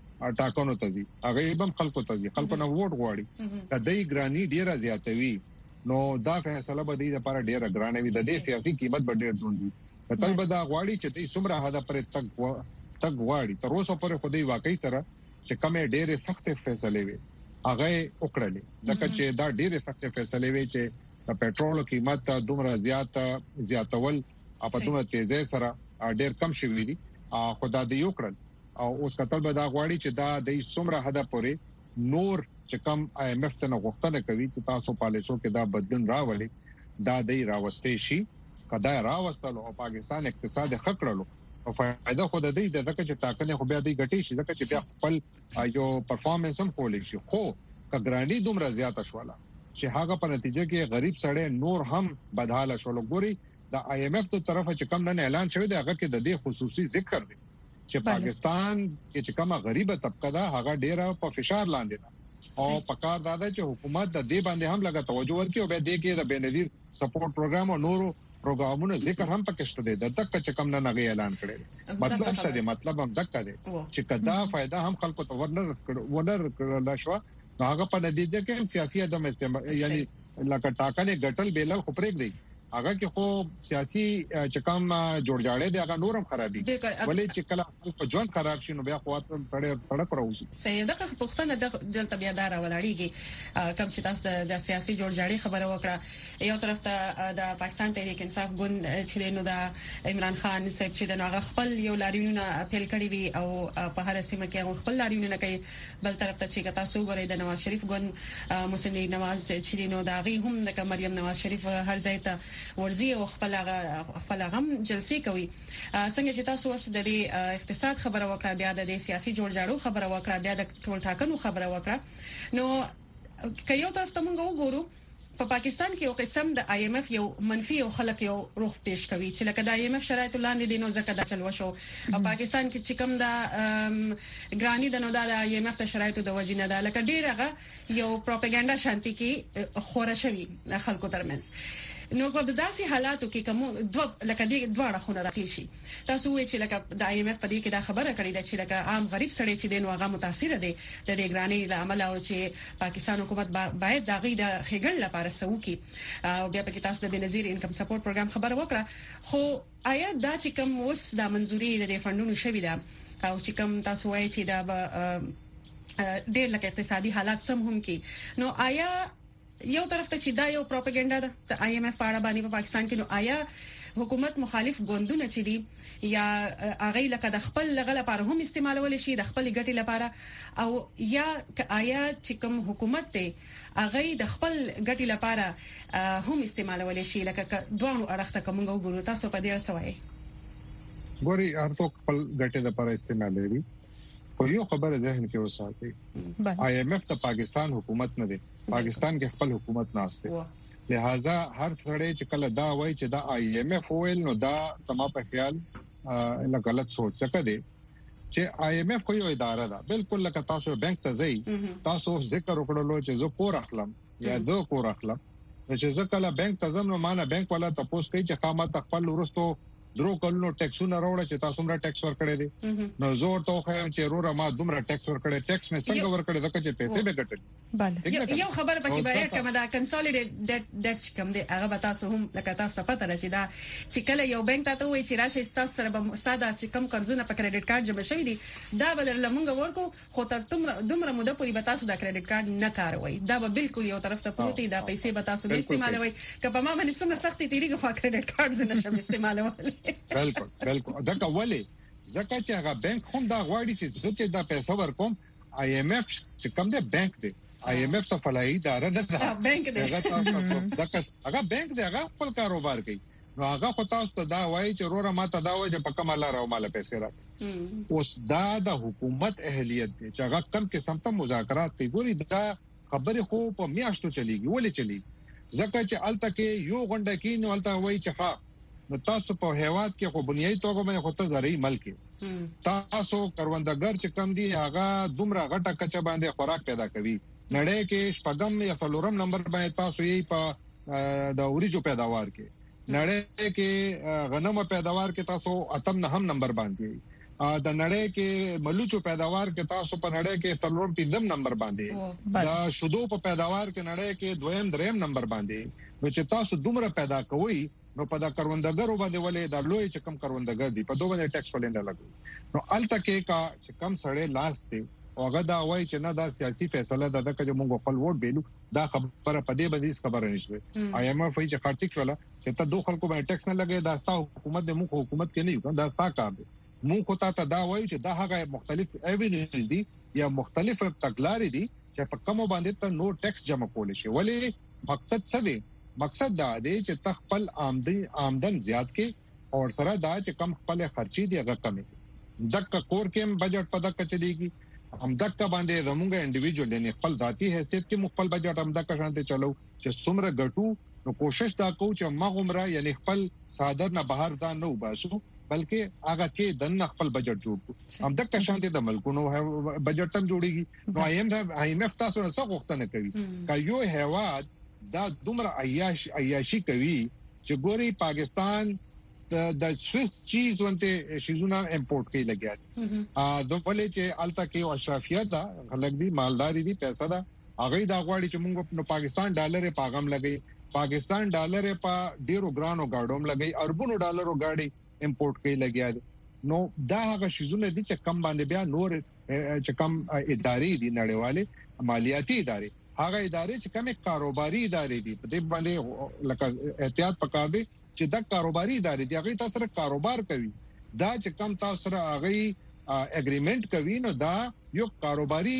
ټاکنو ته دي هغه هم خلکو ته دي خلکو نه ووټ غواړي کدی ګرانی ډیره زیاتوي نو دا فیصله به دي لپاره ډیره ګرانه وي د دې سیاسي قیمت به ډیر دوندي کله به دا غواړي چې دې څومره حدا پر تک تک غواړي تر اوسه پر خو دې واقعي سره چې کومه ډیره سخت فیصله وي هغه وکړلې لکه چې دا ډیره سخت فیصله وي چې د پېټرول قیمت دومره زیات زیاتول په دومره تیزه سره ډیر کم شوی دي خدای دې وکړل او اوس کتل به دا غواړي چې دا د څومره حدا پورې نور چې کوم آی ایم ایف ته غوښتنه کوي چې تاسو پالیسو کې دا بدلون راولي دا د راوستې شي کدا راوستل او پاکستان اقتصاد خکړلو او فائدہ خو د دې د ځکه چې ټاکنې خو بیا دې غټي شي ځکه چې بیا خپل یو پرفارمنس هم کولی شي خو کګرانی دومره زیاته شواله چې هغه په نتیجه کې غریب سړی نور هم بدحاله شول ګوري د آی ایم ایف ته طرفه چې کوم نه اعلان شوی دی هغه کې د دې خصوصي ذکر دی چې پاکستان کې چې کومه غریبه طبقه ده هغه ډیره په فشار لاندې ده او پکار دا ده چې حکومت د دې باندې هم لګا توجه ورکړي او به دې کې د بنظیر سپورټ پروګرام او نورو پروګرامونو ذکر هم پکې شته دي د تک چې کوم نه نغې اعلان کړي مطلب څه دی مطلب هم دک دی چې کدا فائدہ هم خلکو ته ورنر ورنر کړل شو هغه په نتیجه کې سیاسي ادم استعمال یعنی لکه ټاکنې غټل بیلل خو پرېګ دی هغه کې خو سیاسي چکم جوړجاړې دی هغه نورم خرابي ولې چې کله په ژوند خراب شي نو بیا قوت پړې پړک راوځي صحیح ده که پښتنه د دلته بیا دار ولاړیږي کوم چې تاسو د سیاسي جوړجاړې خبره وکړه یو طرف ته د پاکستان تحریک انصاف ګوند چې نو د عمران خان صاحب چې د هغه خپل یو لاریونونه اپیل کړی وي او په هر سیمه کې خپل لاریونونه کوي بل طرف ته چې تاسو غوړې د نواز شریف ګوند محسن نواز چې نو دا غي هم د مریم نواز شریف هر ځای ته ورزي او خپل خپل غم جلسې کوي څنګه چې تاسو اوس د اقتصاد خبره وکړه بیا د سیاسي جوړجاړو خبره وکړه بیا د ټول ټاکنو خبره وکړه نو که یو طرف ته موږ وګورو په پاکستان کې یو قسم د آی ایم ایف یو منفي او خلک یو روح پیش کوي چې لکه د آی ایم ایف شرایط لاندې دي نو ځکه دا چل وشو په پاکستان کې چې کوم د ګرانی د نو د آی ایم ایف ته شرایط د وجینه ده لکه ډیرغه یو پروپاګاندا شانتي کې خور شوی خلکو ترمنځ نو په داسې حالاتو کې کوم دوه لکه دې دواړه خونه راخلی شي تاسو وایئ چې لکه د آی ایم ایف په دې کې دا خبره کړې ده چې لکه عام غریب سړی چې دین واغه متاثر دي د دې ګرانی له عمل او چې پاکستان حکومت باید دا غي د خېګړ لپاره سوو کی او بیا په کې تاسو د بنظیر انکم سپورټ پروګرام خبره وکړه خو آیا دا چې کوم اوس د منځوري د فندونو شوی ده او چې کوم تاسو وایئ چې دا ډېر لکه اقتصادي حالات سم هم کی نو آیا یو طرف ته چې دا یو پروپاګاندا ده د آی ایم ایف په اړه باندې په پاکستان کې نو آیا حکومت مخالف ګوندونه چې دي یا هغه لکه د خپل لغه لپاره هم استعمالول شي د خپل ګټې لپاره او یا آیا چې کوم حکومت ته هغه د خپل ګټې لپاره هم استعمالول شي لکه دوه اړخته کوم وګورو تاسو په دې سوای ګوري هر څوک خپل ګټې لپاره استعمالوي خو یو خبره ذهن کې وساتئ آی ایم ایف ته پاکستان حکومت نه دی پاکستان کې خپل حکومت ناشته لہذا هر څړې چې کله دا وایي چې دا آی ایم ایف ویل نو دا تما په خیال نه غلط سوچ څه دی چې آی ایم ایف کوم اداره ده بالکل لکه تاسو بانک ته ځئ تاسو ذکر وکړلو چې زه کور اخلم یا زه کور اخلم چې زه کله بانک ته ځم نو مانه بانک والا تاسو کوي چې قامت خپل ورستو درو کلونو ټیکسونه راوړل چې تاسو مره ټیکس ورکړی دي نو زور ته خو چې رور ما دومره ټیکس ورکړی ټیکس مې څنګه ورکړی ځکه چې پیسې به ګټل بله یو خبر پکې باید کومه دا کنسولیډیټ ډیټ ډیټ کوم دی هغه تاسو هم لکه تاسو پته راځي دا چې کله یو بانک ته وایي چې راشه تاسو سره به استاد چې کم قرضونه په کریډټ کارت جمع شوی دي دا بدل لمونږ ورکو خو تر دومره دومره موده پورې به تاسو دا کریډټ کارت نه کاروي دا به بالکل یو طرف ته پروتي دا پیسې به تاسو استعمالوي که په ما باندې څومره سختي تیریږي خو کریډټ کارت نه شم استعمالول بالکل بالکل دا کولی ځکه چې هغه بانک هم دا غواړي چې چې دا پیسې ورکوم آی ایم اف چې کوم دی بانک دی آی ایم اف څخه فلای اداره نه ده بانک دی هغه تاسو دغه هغه بانک دی هغه خپل کاروبار کوي نو هغه خو تاسو ته دا وایي چې روره ماته دا وایي چې په کومه لار او مال پیسې راکړي اوس دا د حکومت اهلیت دی چې هغه کم قسم ته مذاکرات کوي ګوري دا خبره خو په میاشتو چلیږي ولې چلیږي ځکه چې الته کې یو غونډه کې نو الته وایي چې ها نو تاسو په هیواد کې خو بنیادی توګه باندې خو ته زرعي ملک تاسو کروندګر چې کم دي هغه دومره غټه کچه باندې خوراک پیدا کوي نړۍ کې شپږم یا څلورم نمبر باندې تاسو یې په د اوریجو پیداوار کې نړۍ کې غنمو پیداوار کې تاسو اتم نه هم نمبر باندې د نړۍ کې ملوچو پیداوار کې تاسو په نړۍ کې څلورم پنځم نمبر باندې د شودو په پیداوار کې نړۍ کې دویم دریم نمبر باندې نو چې تاسو دومره پیدا کوئ نو په دا کروندګرو باندې ولې دا لوی چې کم کروندګر دي په دوه باندې ټیکس ولې نه لګوي نو الته کې کا چې کم سړی لاس دی اوغه دا وایي چې نه دا سیاسي فیصله ده چې موږ خپل ووټ بیلو دا خبره په دې باندې خبره نشته آی ایم اف چې خاطر ولا چې ته دوه خلکو باندې ټیکس نه لګي دا ستا حکومت د موږ حکومت کې نه یو دا ستا کار دی موږ ته دا وایي چې دا هغه مختلف ایوینیوز دي یا مختلف تګلارې دي چې په کوم باندې ته نو ټیکس جمع کول شي ولی مقصد څه دی مقصد دا دی چې تخپل آمدنی آمدن زیات کې او سره دا چې کم خپل خرچي دی هغه کم دک کور کې بجټ په دک چلیږي هم دک باندې زموږه انډیویډوال یعنی خپل ذاتی حیثیت کې خپل بجټ هم دک شانته چلو چې څومره ګټو نو کوشش دا کوو چې مغمره یعنی خپل صادر نه بهر دا نه وباسو بلکې هغه کې د خپل بجټ جوړ کو هم دک شانته د ملکونو بجټ هم جوړيږي نو ایم آی ایم اف تاسو نه څه غوښتنه کوي کا یو هیواد دا دومره عیاش عیاشي کوي چې ګوري پاکستان د سویس چیز ونته شیزونه امپورټ کوي لګیا دي ا د ولې چې الته کې او اشرافیت دا خلک دي مالداري دي پیسې دا هغه دا غواړي چې موږ په پاکستان ډالر په اغم لګي پاکستان ډالر په ډیرو ګرانو گاډوم لګي اربونو ډالرو گاډي امپورټ کوي لګیا دي نو دا هغه شیزونه دي چې کم باندې بیا نور چې کم ادارې دي نړیواله مالیاتي ادارې هغه ادارې چې کومه کاروباري ادارې دي په دې باندې لکه احتیاط پکار دي چې دا کاروباري ادارې دي هغه تاسو سره کاروبار کوي دا چې کم تاسو سره هغه اګریمنت کوي نو دا یو کاروباري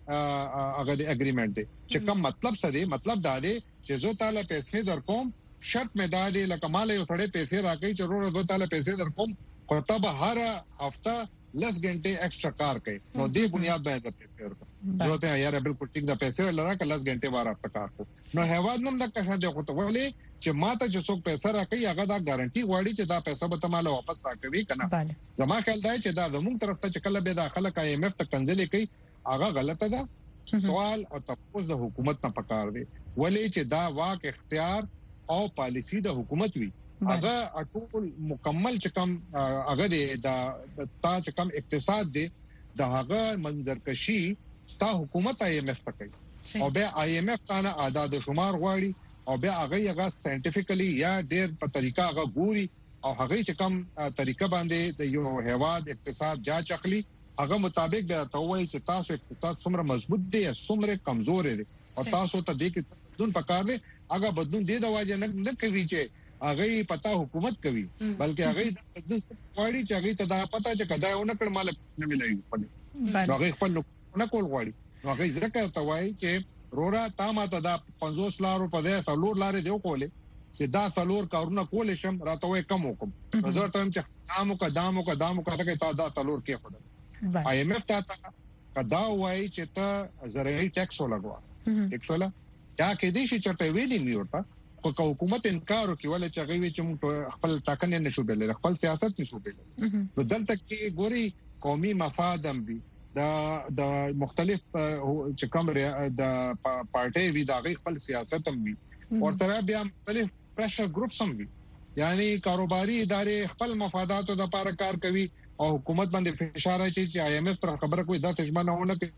هغه اګریمنت دی چې کوم مطلب څه دی مطلب دا دی چې زه تعالی پیسې درکوم شرط مې دا دی لکه مال یو سړی پیسې راکړي چې ورو ورو تعالی پیسې درکوم کوته به هر هفته لس غنټه ایکسټرا کار کوي نو دې بنیاد باندې پیسې ورکړي ضرورت ہے یار بالکل ټیک دا پیسې لرا کلاس غنټه واره پکار کو نو هیواد نن د کښه دی خو ته ولې چې ماته چې څوک پیسې راکړي هغه دا ګارانټي غواړي چې دا پیسې به تماله واپس راکوي کنه زما خیال دی چې دا زموږ طرف ته چې کله به داخله آی ایم اف ته کنځلې کوي هغه غلطه ده سوال او تاسو د حکومت نه پکار دی ولې چې دا واک اختیار او پالیسی د حکومت وي هغه ټول مکمل چې کوم هغه دا تا چې کوم اقتصاد دی د هغه منظرکشي ستا حکومت آی ایم اف کوي او بیا آی ایم اف کنه اعداد شمار غواړي او بیا هغه هغه ساينټیفیکلی یا ډېر په طریقه هغه ګوري او هغه چې کوم طریقه باندې د یو هیواد اقتصاد جاچ اخلي هغه مطابق د تووي چې تاسو اقتصاد څومره مضبوط دی یا څومره کمزور دی او تاسو ته د کې بدلون پکار دی هغه بدلون دی د واجب نه کوي چې هغه پتا حکومت کوي بلکې هغه د غواړي چې هغه ته دا پتا چې کدا یو نکړ مال نه ملایي په هغه خپل نه کول غواړي هغه ځکه ته وایي چې رورا تا ماته دا پنځوس لارو په دې څلور لارې دی کولې چې دا څلور کارونه کول شم راته وای کم وکم نظر ته چې دامو کا دامو کا دامو کا ته دا څلور کې خدای آی ایم اف ته کدا وایي چې ته زرعي ټیکس ولګوا ټیکس ولا یا کې دې چې چرته ویلې نیوټه کو حکومت انکار وکړي ولې چې هغه چې موږ خپل ټاکنې نشو بیل خپل سیاست نشو بیل نو دلته کې ګوري قومي مفاد هم دي د د مختلف چې کوم د پارټي وی د خپل سیاست هم وي او تر بیا مختلف پریشر ګروپس هم وي یعنی کاروباري ادارې خپل مفاداتو د لپاره کار کوي او حکومت باندې فشار اچي چې آی ایم اف پر خبره کوي دا تجربه نه کوي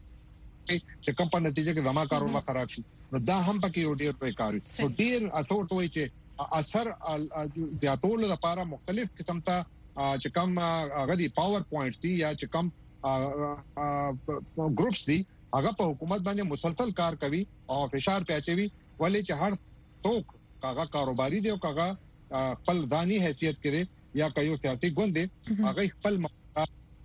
چې کوم په نتیجه کې زما کاروبار خراب شي نو دا هم پکې یو ډیر په کار نو ډیر اثر توي چې اثر د ټول لپاره مختلف قسم ته چې کوم غدي پاور پوینټس دي یا چې کوم ګروپس دي هغه په حکومت باندې مسلسل کار کوي او فشار پیاچوي ولې چې هر څوک هغه کاروباري دی او هغه خپل ځاني حیثیت کړي یا کوي سیاسي ګوند دی هغه خپل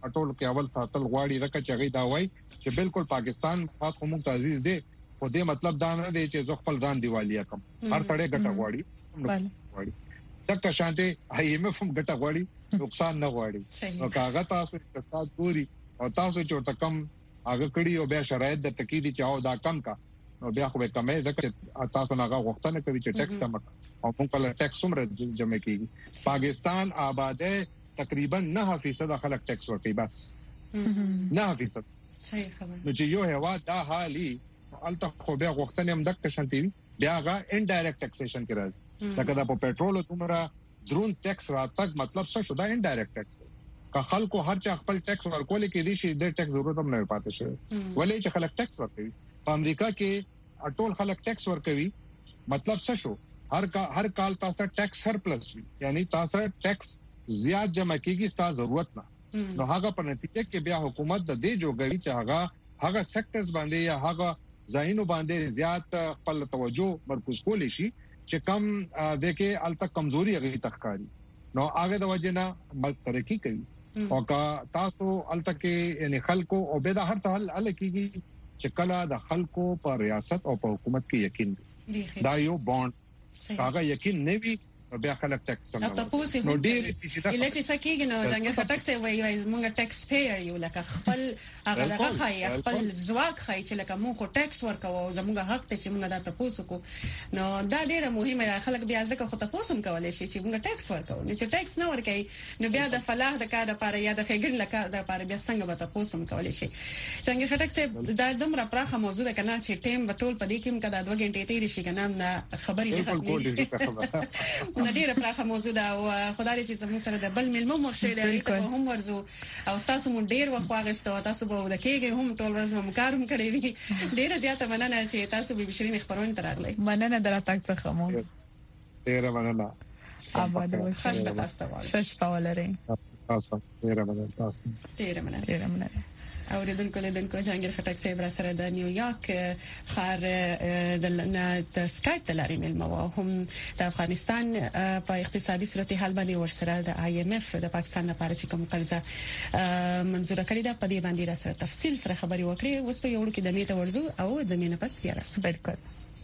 ټول کې اول ساتل غواړي راکه چې غي دا وای چې بالکل پاکستان خاص قوم ته عزیز دی خو دې مطلب دا نه دی چې زه خپل ځان دیوالیا کوم هر ټړې ګټه غواړي غواړي څنګه شانته هي مې فهم ګټه غواړي نقصان نه غواړي نو کاغه تاسو اقتصاد پوری او تاسو چې ورته کم هغه کړي او بیا شرایط د تکیدي چې او دا کم کا نو بیا خو به کمې ځکه تاسو نه غوښتنه کوي چې ټیکس کم او موږ کله ټیکس هم جمع کیږي پاکستان آباده تقریبا نه فیصد خلک ټیکس ورکوي بس نه فیصد صحیح خبر نو چې یو هوا دا حالي الته خو بیا غوښتنه هم دک شانتي بیا هغه انډایرکټ ټیکسیشن کې راځي لکه دا په پېټرول تومره درون ټیکس راتګ مطلب څه شو دا انډایرکټ ټیکس که خلکو هر چا خپل ټیکس ورکول کې دي چې د ټیکس ضرورت هم نه پاتې شي ولې چې خلک ټیکس ورکوي په امریکا کې ټول خلک ټیکس ورکوي مطلب څه شو هر کا هر کال تاسو ټیکس هر پلس وي یعنی تاسو ټیکس زیات جمع کیږي تاسو ضرورت نه نو هغه په نتیجه کې بیا حکومت د دې جوړګړي چې هغه هغه سېکټرز باندې یا هغه ځایونو باندې زیات خپل توجه مرکز کولی شي چې کم د کې الته کمزوري هغه تخکاری نو هغه د وجنه ملک ترقی کوي او کا تاسو الته کې یعنی خلکو او به د هر حل ال کېږي چې کله د خلکو په ریاست او په حکومت کې یقین دی دا یو بوند هغه یقین نه وي بیا خلک ټیکس نو تاسو نو ډیر چې سکیږي نو څنګه ټیکس وایي وایي موږ ټیکس پییر یو لکه خپل هغه لکه خای خپل ځواک خای چې لکه موږ ټیکس ورکوو زموږ حق ته چې موږ دا تاسو کو نو دا ډیره مهمه ده خلک بیا ځکه خو تاسو هم کولای شي چې موږ ټیکس ورکوو نو چې ټیکس نه ورکوي نو بیا د فلاح د کار لپاره یا د خېګر لپاره د لپاره بیا څنګه به تاسو هم کولای شي څنګه ټیکس دا دومره پراخه موضوع ده کنه چې ټیم بټول په دې کې موږ دا دوه غنټې تیرې شي کنه خبرې نه ډیره پراخه موضوع ده او خدای دې چې زموږ سره د بل ملمو مرشد دی ته هم ورزو او تاسو مونږ ډیر وخت واغستو تاسو به د کېږي هم ټول ورځ هم کاروم کړی وي ډیره زیاته مننه چې تاسو به بشرین خبرونه ترغلې مننه دراتک څخه مو ډیره مننه آباد اوسئ تاسو ته شش پاولري تاسو ډیره مننه تاسو ډیره مننه ډیره مننه اوریدونکو لیدونکو جهانگیر خټک صاحب را سره د نیویارک خار د سکایپ تلاري ملمو هم د افغانستان په اقتصادي صورتحال باندې ورسره د آی ایم اف د پاکستان لپاره چې کوم قرضه منزور کړی ده په دې باندې را سره تفصیل سره خبري وکړي اوس په یو کې د میته ورزو او د مینه پس بیا راځو بالکل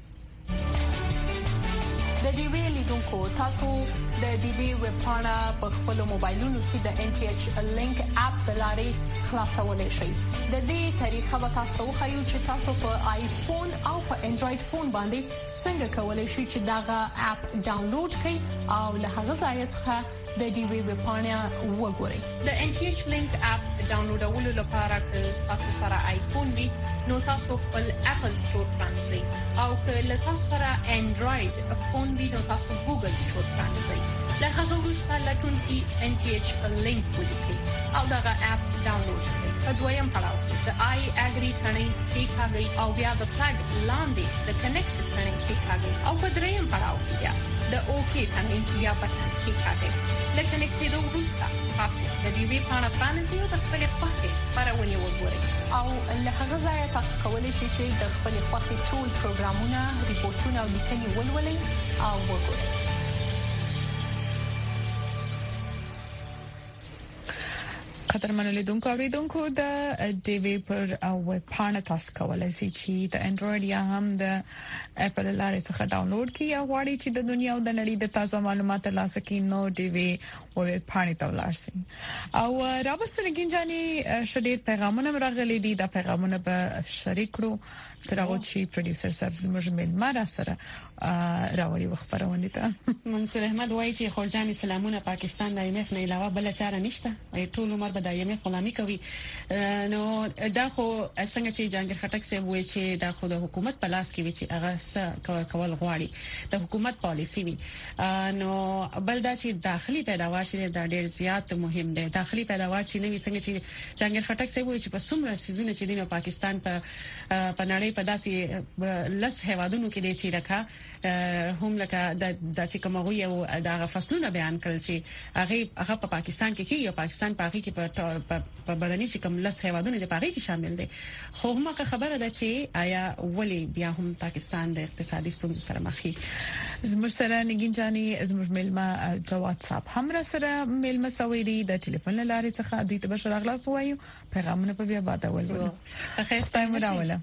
د دې وی لیدونکو تاسو د دې وی ویب پاڼه په خپل موبایلونو کې د ان ټي ایچ لینک اپ بلاري خلاصولای شئ د دې طریقه به تاسو خو چې تاسو په آیفون او په انډراید فون باندې څنګه کولای شئ چې داغه اپ ډاونلوډ کړئ او له هغه ځای څخه د دې وی ویب پاڼه وګورئ د ان ټي ایچ لینک اپ ډاونلوډولو لپاره چې تاسو سره آیفون وي نو تاسو خپل اپل سٹور پرانځئ او که تاسو سره انډراید فون وي نو تاسو ګوګل سٹور پرانځئ له هغه وروسته لټون کې ان ټي ایچ لینک ولیکئ او دغه اپ ډاونلوډ کړئ په دویم پړاو د آی اګری ثنې کلیکاږئ او بیا د فلګ لاندې د کنیکټ ثنې کلیکاږئ او په دریم پړاو بیا د اوکی ثنې یا بټن کلیکاږئ لکه نکټېدو وروسته تاسو د دې وی پاڼه پرانیزئ او د خپل خوښې خبرونه وګورئ او له هغه ځای تاسو کولی شئ چې د خپل خوښې ټول پروګرامونه ریپورتونه او لیکنې ولولئ او وګورئ قدرمن لیدونکو اوریدونکو د ډي وی پر او ویب پاڼه تاسو کولای شئ چې د انډراید یا هم د اپل لارې څخه ډاونلوډ کړئ او غواړئ چې د دنیا او د نړۍ د تازه معلوماتو ترلاسه کړئ نو ډي وی ویب پاڼه ته ولاړ شئ او راوستل کېږي شډیر پیغامونه راغلي دي د پیغامونه به شریک کړو تر هغه چې پروډوسر صاحب زموږ ملمر سره راوړي خبرونه ته منصور احمد وایي چې خورجان سلامونه پاکستان د ایم اف نه علاوه بل چاره نشته ټول عمر به د ایم اف غلامي کوي نو دا خو څنګه چې جهانگیر خټک صاحب وایي چې دا خو د حکومت په لاس کې وي چې هغه څه کول غواړي د حکومت پالیسی وي نو بل دا چې داخلي پیداوار چې دا ډېر زیات مهم دی داخلي پیداوار چې نوې څنګه چې جهانگیر خټک صاحب وایي چې په څومره سيزونه چې د پاکستان په په نړۍ په داسې لس هوادونو کې دي چې راکا هم لکه د چې کومه یو د فصلونه بیان کړل چې هغه هغه په پاکستان کې کې یو پاکستان په هغه کې په په برني چې کوم لس هیوادونه د پاره کې شامل دي خو هم خبره ده چې آیا ولې بیا هم پاکستان د اقتصادي ستونزو سره مخ دي. زموږ سره نګین جاني زموږ ملما د واتس اپ هم سره ملما سويري د ټلیفون لارې څخه د بشر اغلاس وایو پیغامونه په بیا باندې ولول. خسته مراوله.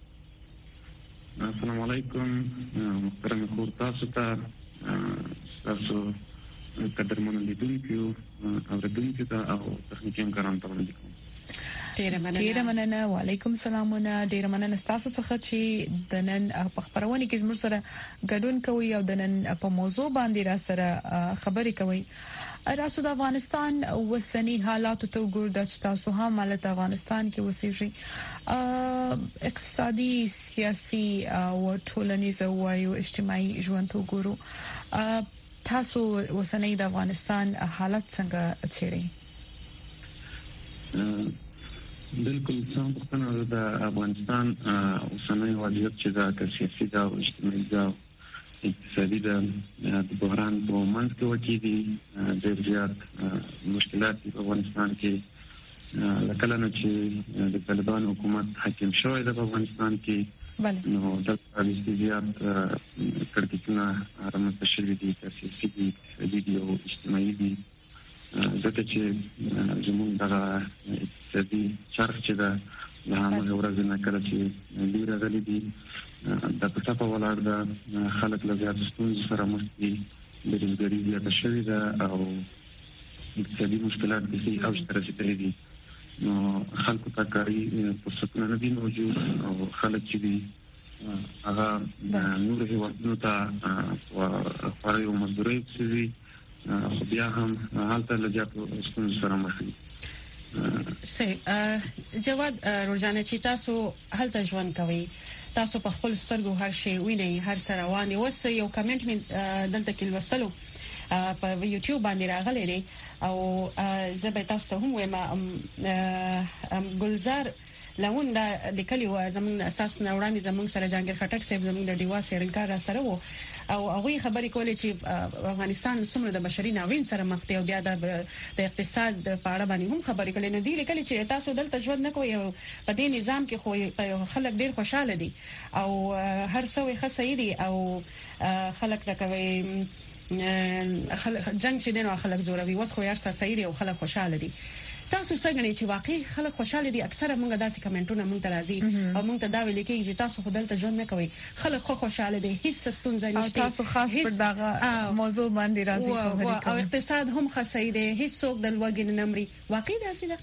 السلام علیکم محترم خور تاسو ته تاسو قدرمن لیدونکو او ردونکو ته او تخنیکی همکارانو ته ولیکم. ډیره مننه. وعلیکم السلام. ډیره مننه تاسو څخه چې د نن په خبرونه کې زموږ سره ګډون کوي او د نن په موضوع باندې را سره خبرې کوي. راسو د افغانستان وسنی حالات ته وګورئ چې تاسو هم ملت افغانستان کې وسیږي اقتصادي سیاسي او ټولنیز او اجتماعي ژوند ته وګورو. تاسو وسنی د افغانستان حالت څنګه څېړئ؟ بالکل څنګه پوښتنه د افغانستان وسنی وضعیت چې دا سیاسي دا او اجتماعي دا اقتصادي د بحران په منځ کې وکی دي ډېر زیات مشکلات په افغانستان کې لکه نه چې د طالبان حکومت حاکم شوی د افغانستان کې نو د پالیسي زیات کړکېچونه رامنځته شوي دي سیاسي دي اقتصادي دي او اجتماعي دي ځکه چې زموږ دغه اقتصادي چرخ چې دا د هغه ورځې نه کله چې ډېر غلي دي د پټاپا ولاړ د خلک له زیات ستونزو سره مخ دي د بېروزګاري زیاته شوې ده او اقتصادي مشکلات د سي اوج ته رسېدلي دي نو خلکو ته کاري فرصتونه نه دي موجود او خلک چې دي هغه نور هیوادونو ته خوري او مزدوري کوي خو بیا هم حالت له زیاتو ستونزو سره مخ دي. سي جواد روزانه چې تاسو هلته ژوند کوي تاسو په خپل سترګو هر شی وینئ هر سره وانه وس یو کمنټ من دلته کې وستلو په یوټیوب باندې راغلی دی او زه به تاسو ته هم وایم ګلزار لون دا لیکلی و زمون اساس نه وړاندې زمون سره جانګر خټک صاحب زمون د ډیوا سرنکار را سره وو او هغه خبرې کولې چې افغانستان څومره د بشري ناورین سره مخ دی او بیا د اقتصاد په اړه باندې هم خبرې کولې نو دی لیکلی چې تاسو دلته ژوند نه کوئ او په دې نظام کې خو خلک ډیر خوشاله دي او هر څه ښه صحیح دي او خلک راکوي جنگ چې دنه خلک زوروي وس خو یار صحیح دي او خلک خوشاله دي. تاسو څنګه چې واقعي خلک خوشاله دي اکثره موږ داسې کمنټونه موږ ته راځي او موږ ته دا ویل کېږي چې تاسو خپل ته ژوند نه کوي خلک خو خوشاله دي هیڅ ستونزه نشته تاسو خاص پر دغه موضوع باندې راځي او اقتصاد هم خاصه دي هیڅ څوک د لوګین نمرې واقعي داسې ده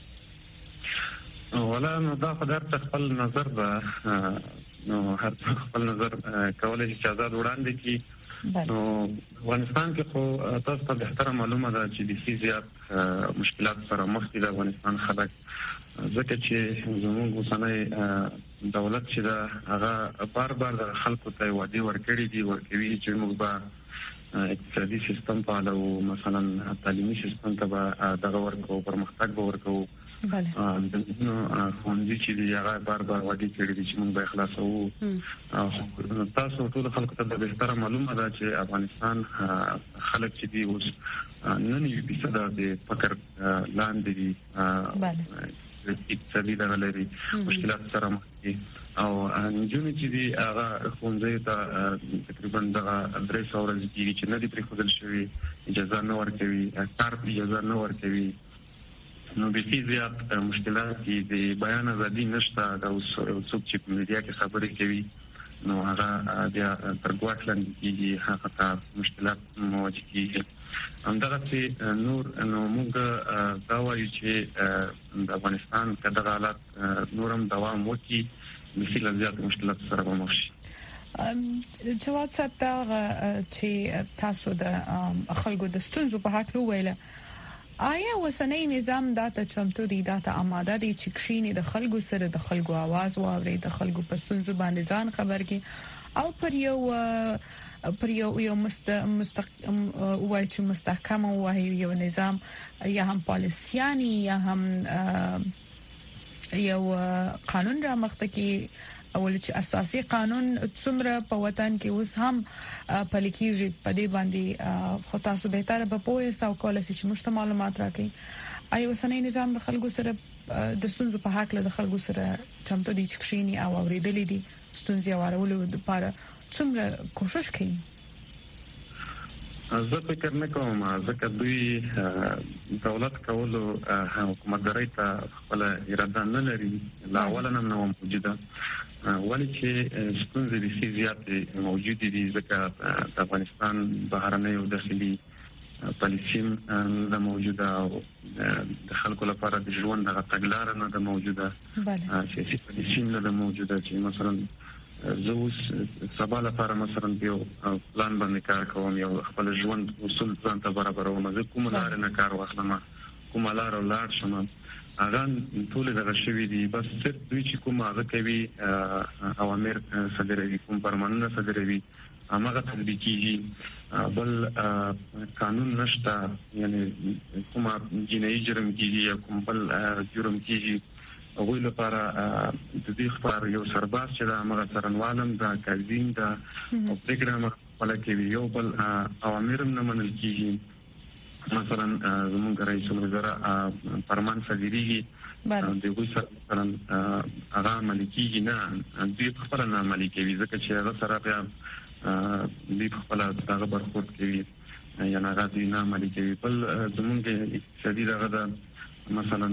ولا نو دا خبره خپل نظر به نو هر خپل نظر کولای شي آزاد وړاندې کی نو افغانستان کې خو تاسو ته به معلومه ده چې د سیاست مشکلات سره مخ دي د افغانستان خلک ځکه چې زموږ اوسنۍ دولت چې دا هغه بار بار د خلکو ته وعده ورکړي دي ورکوي چې موږ به اقتصادي سیستم په اړه او مثلا تعلیمي سیستم ته به دغه ورکو پرمختګ به ورکو بله نو خوندې چې دی هغه بار بار وعده کړې دي چې موږ به خلاصو او تاسو ټول خلکو ته به ستاره معلومه ده چې افغانستان خلک چې دی اوس نن یو فیصد د فقر لاندې دي بله اقتصادي دغه لري مشکلات سره مخ دي او نجونې چې دی هغه خوندې ته تقریبا دغه درې سوه ورځې کېږي چې نه دي پرېښودل شوي اجازه نه ورکوي کار اجازه نه ورکوي نو به هیڅ زیات مشکلات دي د بیان ازادي نشته دا اوس څوک چې په میډیا کې خبرې کوي نو هغه بیا تر ګواښ لاندې کېږي هغه ته مشکلات مواجه کېږي همدغسې نور نو موږ دا وایو چې د افغانستان که دغه حالات نور هم دوام وکړي مثل زیات مشکلات سره به مخ شي. جواد صاحب دا چې تاسو د خلکو د ستونزو په حق وویله آیا وسنۍ نظام دا ته چمتو دي دا ته آماده دي چې کښینی د خلکو سره د خلکو आवाज واوري د خلکو په ستونزو باندې ځان خبر کی او پر یو پر یو یو مستقیم وای چې مستحکم وای یو نظام یا هم پالیسیانی یا هم یو قانون را مخته کی اول چې اساسي قانون څومره په وطن کې اوس هم پلیکيږي په دې باندې خو تاسو به تر په پوهه او کولای شي چې مشته معلومات راکړي آیا اوسنۍ نظام د خلکو سره د ستونزو په حق له خلکو سره چمتو دي چې کښینی او اوریدلې دي ستونزې وارولو لپاره څومره کوشش کوي؟ زه فکر نه کوم ځکه دوی دولت کولو حکومتداري ته خپل اراده نه لري، لا اوله نه موجوده، ولی چې ستونزې د زیاتې موجود دي ځکه د افغانستان بهرنۍ او داخلي پالیسي نه موجوده او د خلکو لپاره د ژوند د غتګلار نه د موجوده سیاسي پالیسي نه د موجوده چې مثلا زه اوس سبا لپاره مثلا یو پلان باندې کار کوم، یو خپل ژوند اصول ځان ته برابروم، زه کوم لار نه کار واخلم، کوم لار ولار شم، هغه ټول دغه شوی دي. بس صرف دوی چې کوم هغه کوي اوامر صادروي، کوم فرمانونه صادروي، هغه تطبیقيږي، بل قانون نشته، یعنی کوم جنایي جرم کیږي یا کوم بل جرم کیږي هغه لپاره د دې خبر یو سرباز چې د امر سرنوالم د کاذین د پروګرام خپل کې یو بل اوامر نه منل کیږي. مثلا زموږ رئیس الوزرا فرمان صادریږي د یو مثلا هغه ملکیږي نه د خپل نه ملکیږي ځکه چې هغه سره بیا د خپل دغه برخورد کوي یا هغه د نه ملکیږي. بل زموږ اقتصادي دغه مثلا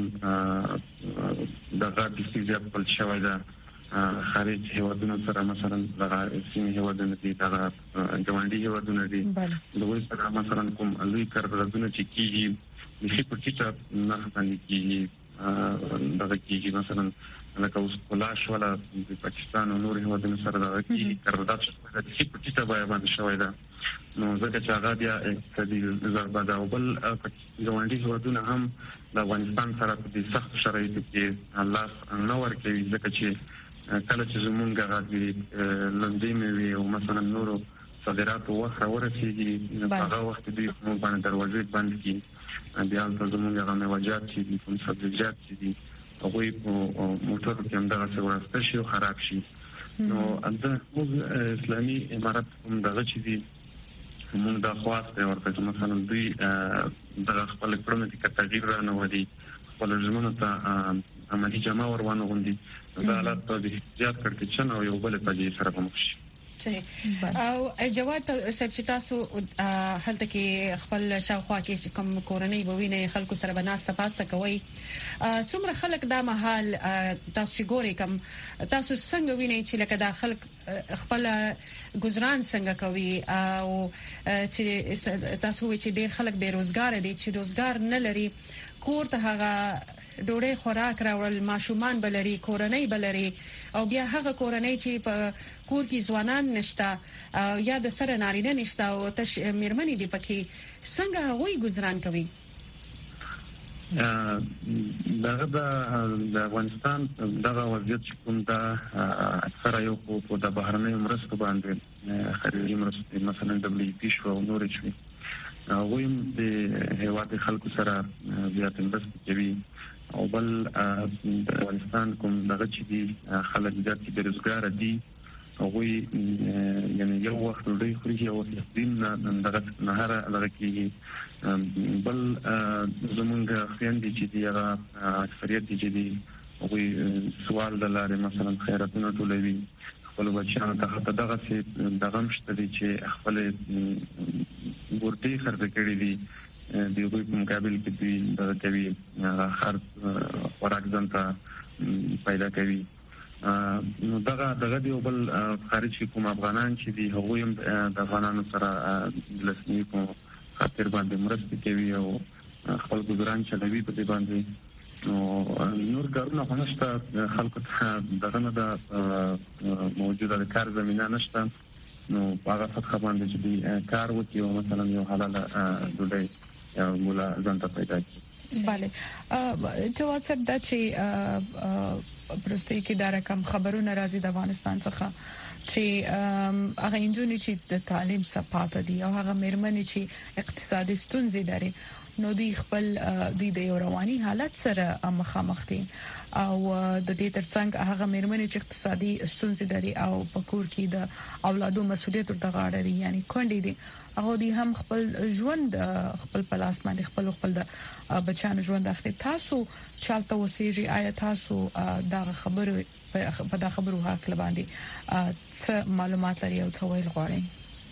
دغه د سیاست په شوای دا خارج هیوادونو سره مثلا دغه سیمه هیوادونو دي دغه ګوندي هیوادونو دي دوی سره مثلا کوم لوی کارګرونه چې کیږي د شي په ټیټه نه باندې کیږي دغه کیږي مثلا لکه اوس کولاش ولا د پاکستان او نور هیوادونو سره دغه کیږي کارګرات چې د شي په ټیټه باندې شوای دا نو ځکه چې هغه بیا اقتصادي ضربه ده. او بل ګوندي هیوادونه هم د افغانستان سره په سخت شرایطو کې الله نو ورکوي ځکه چې کله چې زمونږ غاړي لندې مې او مثلا نورو صادرات وخت ورسېږي په هغه وخت دوی موږ باندې دروازې بند کړي، بیا د زمونږ غو مواجهات چې کوم سبزیجات چې هغه په موټر کې هم دغه څه ورسته شي او خراب شي. نو د اسلامي امارات هم دغه چې دي موږ د خواسته ورته مثلا دوی د خپل کړنو کې تغییر رانه ودی خپل ژوند ته عملي جمع ورونه غوندي دا حالت په زیات کړي چې نو یو بل په سره کوم شي. او جواد صاحب چې تاسو هلته کې خپل شاوخوا کې کوم کورنۍ بوینه خلکو سره بناسته پاسته کوي، څومره خلک دا مهال تاسو ګوري کوم تاسو څنګه وینئ چې لکه دا خلک خپل گزاران څنګه کوي او چې تاسو وی چې ډېر خلک بیروزګار دي چې روزګار نه لري، کور ته هغه ډوډۍ خوراک راول، ماشومان بلري، کورنۍ بلري، او بیا هغه کورنۍ چې په کور کې ځوانان نشته یا د سره نارینه نشته او تش میرمنې دي پکې، څنګه وایي گزاران کوي؟ دغه د افغانستان دغه وضعیت کوم دا اکثره یو په د بهرنۍ مرستو باندې خارجي مرستې مثلا دبليو پی شو او نور شي ویم د هیواد خلکو سره زیات مرستې کوي. او بل د افغانستان کوم دغه چې دي خلک زیات بیروزګار دي هغه یعنی یو وخت دوی خوري او دین دغه نهاره دغه کې بل زمونږ خیاندي چې دی هغه اکثریت چې دی هغه سوال د لارې مثلا خیراتونه ټولوي خپل بچیانو ته دغه چې دغه مشته دي چې خپل ورته خرڅ کړي دي د یو په مقابل کې دوی د کوي خرڅ خوراک ځانته پیدا کوي. نو دغه دغه دی بل خارج کوم افغانان چې دی هغه هم د افغانانو سره د لسنی په خاطر باندې مرسته کوي او خپل ګذران چلوي په دې باندې. نو نور کارونه هنشته خلکو ته دغه نه د موجوده کار زمينه نشته، نو هغه څه باندې چې دی کار وکړي او مثلا یو حلاله ډوډۍ یا مولا ځان ته پیدا کړي. bale جواد صاحب دا چې پرسته کې دا رقم خبرونه راځي د افغانستان څخه چې هغه انجونې چې د تعلیم سپاته دي او هغه مېرمنې چې اقتصادي ستونزې لري، نو دوی خپل د رواني حالت سره مخامخ دي او د دې ترڅنګ هغه مېرمنې چې اقتصادي ستونزې لري او په کور کې د اولادو مسؤلیت ورته غاړه لري یعنی کونډې دي هغه دي هم خپل ژوند خپل پلاس باندې خپل خپل د بچانو ژوند اخلي تاسو چالتو وسیږي آیا تاسو دا خبره په دا خبرو حق باندې څه معلومات لري او څه ویل غواړي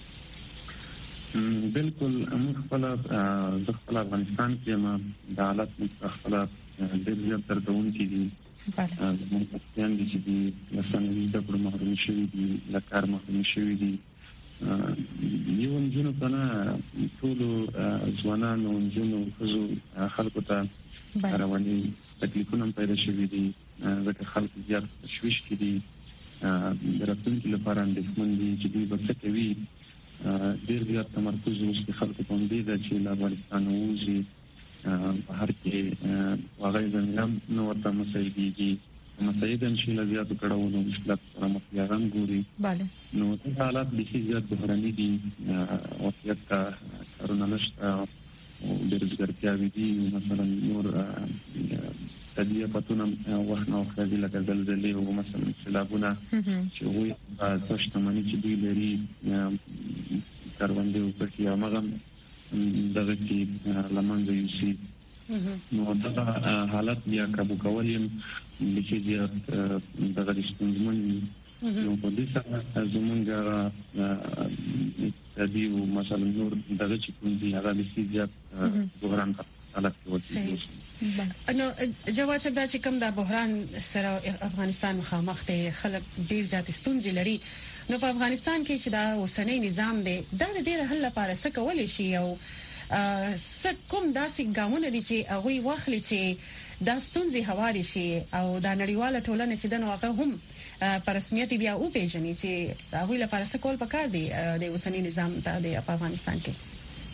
بالکل موږ خپل د خپل افغانستان کې ما د حالت مستقبل د دې ترڅنګ کې دي موږ په ځان دي چې د لسانې د پر محروم شوی دي لکار محروم شوی دي یو جنو کنه ټول ځوانانو جنو خزو خلکو ته رواني تکلیفونه پیدا شوي دي ځکه خلک زیات تشویش کړي د راتلونکي لپاره اندېښمن دي چې دوی به څه کوي ډېر زیات تمرکز وکړي خلکو په دې د چې له افغانستان وځي په هر کې واغې زمينه نو ورته مسایدي مسایدن چې له زیاتو کړهونو مشکلات سره مخ یاغم ګوري بله نو ټول حالات د شي زیات بحراني دي او یتا کرونا نشته او د رزګرتیا دي مثلا نور تدیه پتونه وخت نو خالي لکه زلزلې او مثلا سیلابونه چې وي تاسو ته مانی چې دوی لري کاروندې او پکې امغه دغه کې لمنځه یوسي نو دا حالت بیا کابو کولم چې زیات دغه ستونزمن نو په دې سره زمونږ تدیو مثلا نور دغه چې کوم دي هغه د زیات بحران حالت وځي نو جواب څه دا چې کوم د بحران سره افغانستان مخامخ دی خلک ډیر زیات ستونزې لري نو په افغانستان کې چې دا اوسنۍ نظام دی دا د دې حل لپاره څه کولای شي او څه کوم داسې ګامونه دي چې هغه واخلي چې دا ستونزې هواري شي او دا نړیواله ټولنه چې د نوغه هم پر رسمیت بیا او پیژني چې هغه لپاره څه کول پکار دي د اوسنۍ نظام د افغانستان کې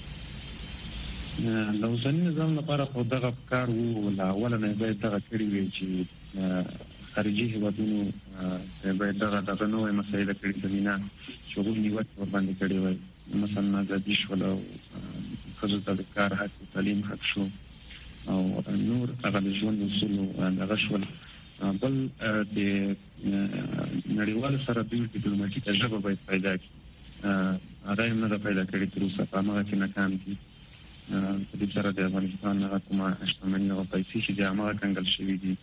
د اوسنۍ نظام لپاره خو دغه کار وو لا اوله نه باید دغه کړی وي چې خارجي هیوادونو باید دغه دغه نوې مسایل کړي زمينه شغل نیوت ور باندې کړي وي مثلا آزادي شو او خزو د کار حق تعلیم حق شو او نور هغه ژوند اصول هغه شول بل د نړیوال سره د ډیپلوماټیک ژبه باید پیدا کړي هغه نه پیدا کړي تر اوسه په هغه کې ناکام دي په دې سره د افغانستان هغه کومه اشتمنی او پیسې چې د هغه کنګل شوی دي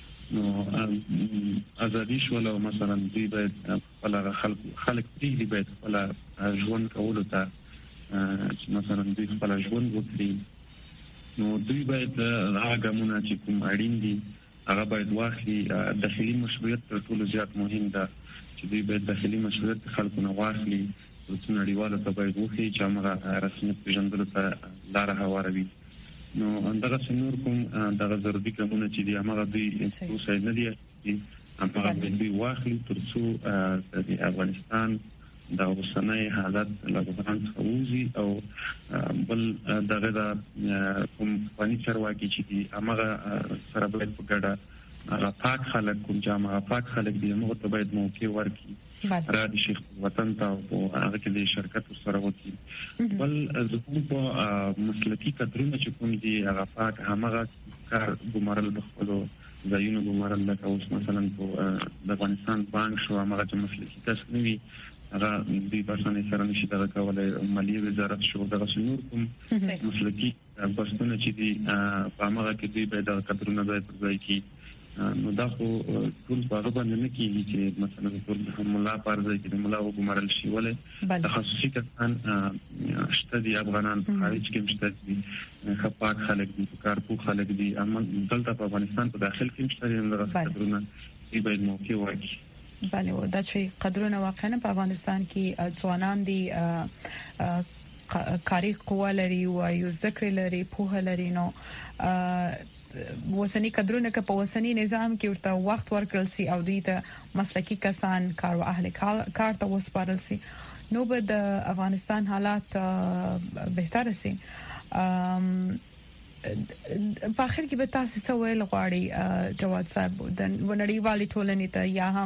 نو ازادي شول او مثلا دوی باید خپل خلک خلک دې باید خپل ژوند کولو ته مثلا دوی خپل ژوند وکړي نو دوی باید هغه ګامونه چې کوم اړین دي هغه باید واخلي داخلي مشروعیت تر ټولو زیات مهم ده چې دوی باید داخلي مشروعیت خلکو نه واخلي چې نړیواله ته باید وخی چې هغه رسمیت پیژندلو ته لار هواروي نو اندغه څنور کوم دغه ضروري کومونه چې دی هغه دوی اوسه نه دي هغه دوی واخلي ترڅو د افغانستان د اوسنۍ حالت له بحران څخه وځي او بل دغه د کوم فني چارواکي چې دی هغه سره باید په ګډه هغه پاک خلک کوم چې هغه پاک خلک دی موږ ته باید موقع ورکړي را دي شیخ وطن ته او هغه کې د شرکت سره وتی بل زموږ په مسلکي کډرونه چې کوم دي هغه پاک هغه کار ګمارل د خپل ځایونو ګمارل لکه اوس مثلا په د افغانستان بانک شو هغه چې مسلکي کس نوي هغه د باسنې سره نشي دا کولای مالیه وزارت شو دغه څنور کوم مسلکي باسنونه چې دي په هغه کې دوی به د کډرونه باید ځای کې نو دا خو ټول په باندې نه کیږي چې مثلا ټول ملا پارځي چې ملا وګمارل شي ولې تخصصي کسان شته دي افغانان په خارج کې مشته دي خپاک خلک دي کارپو خلک دي اما دلته په افغانستان په داخل کې مشته دي نو قدرونه ای باید موقع ورکړي بله و دا چې قدرونه واقعا په افغانستان کې ځوانان دي کاری قوه لري او یو ذکر لري په لري نو وسنی کډرونه که په وسنی نظام کې ورته وخت ورکړل سي او دوی ته مسلکي کسان کار او اهل کار ته وسپارل سي نو به د افغانستان حالات بهتر سي په اخر کې به تاسو څه ویل غواړئ جواد صاحب د ونړیوالې ټولنې ته یا هم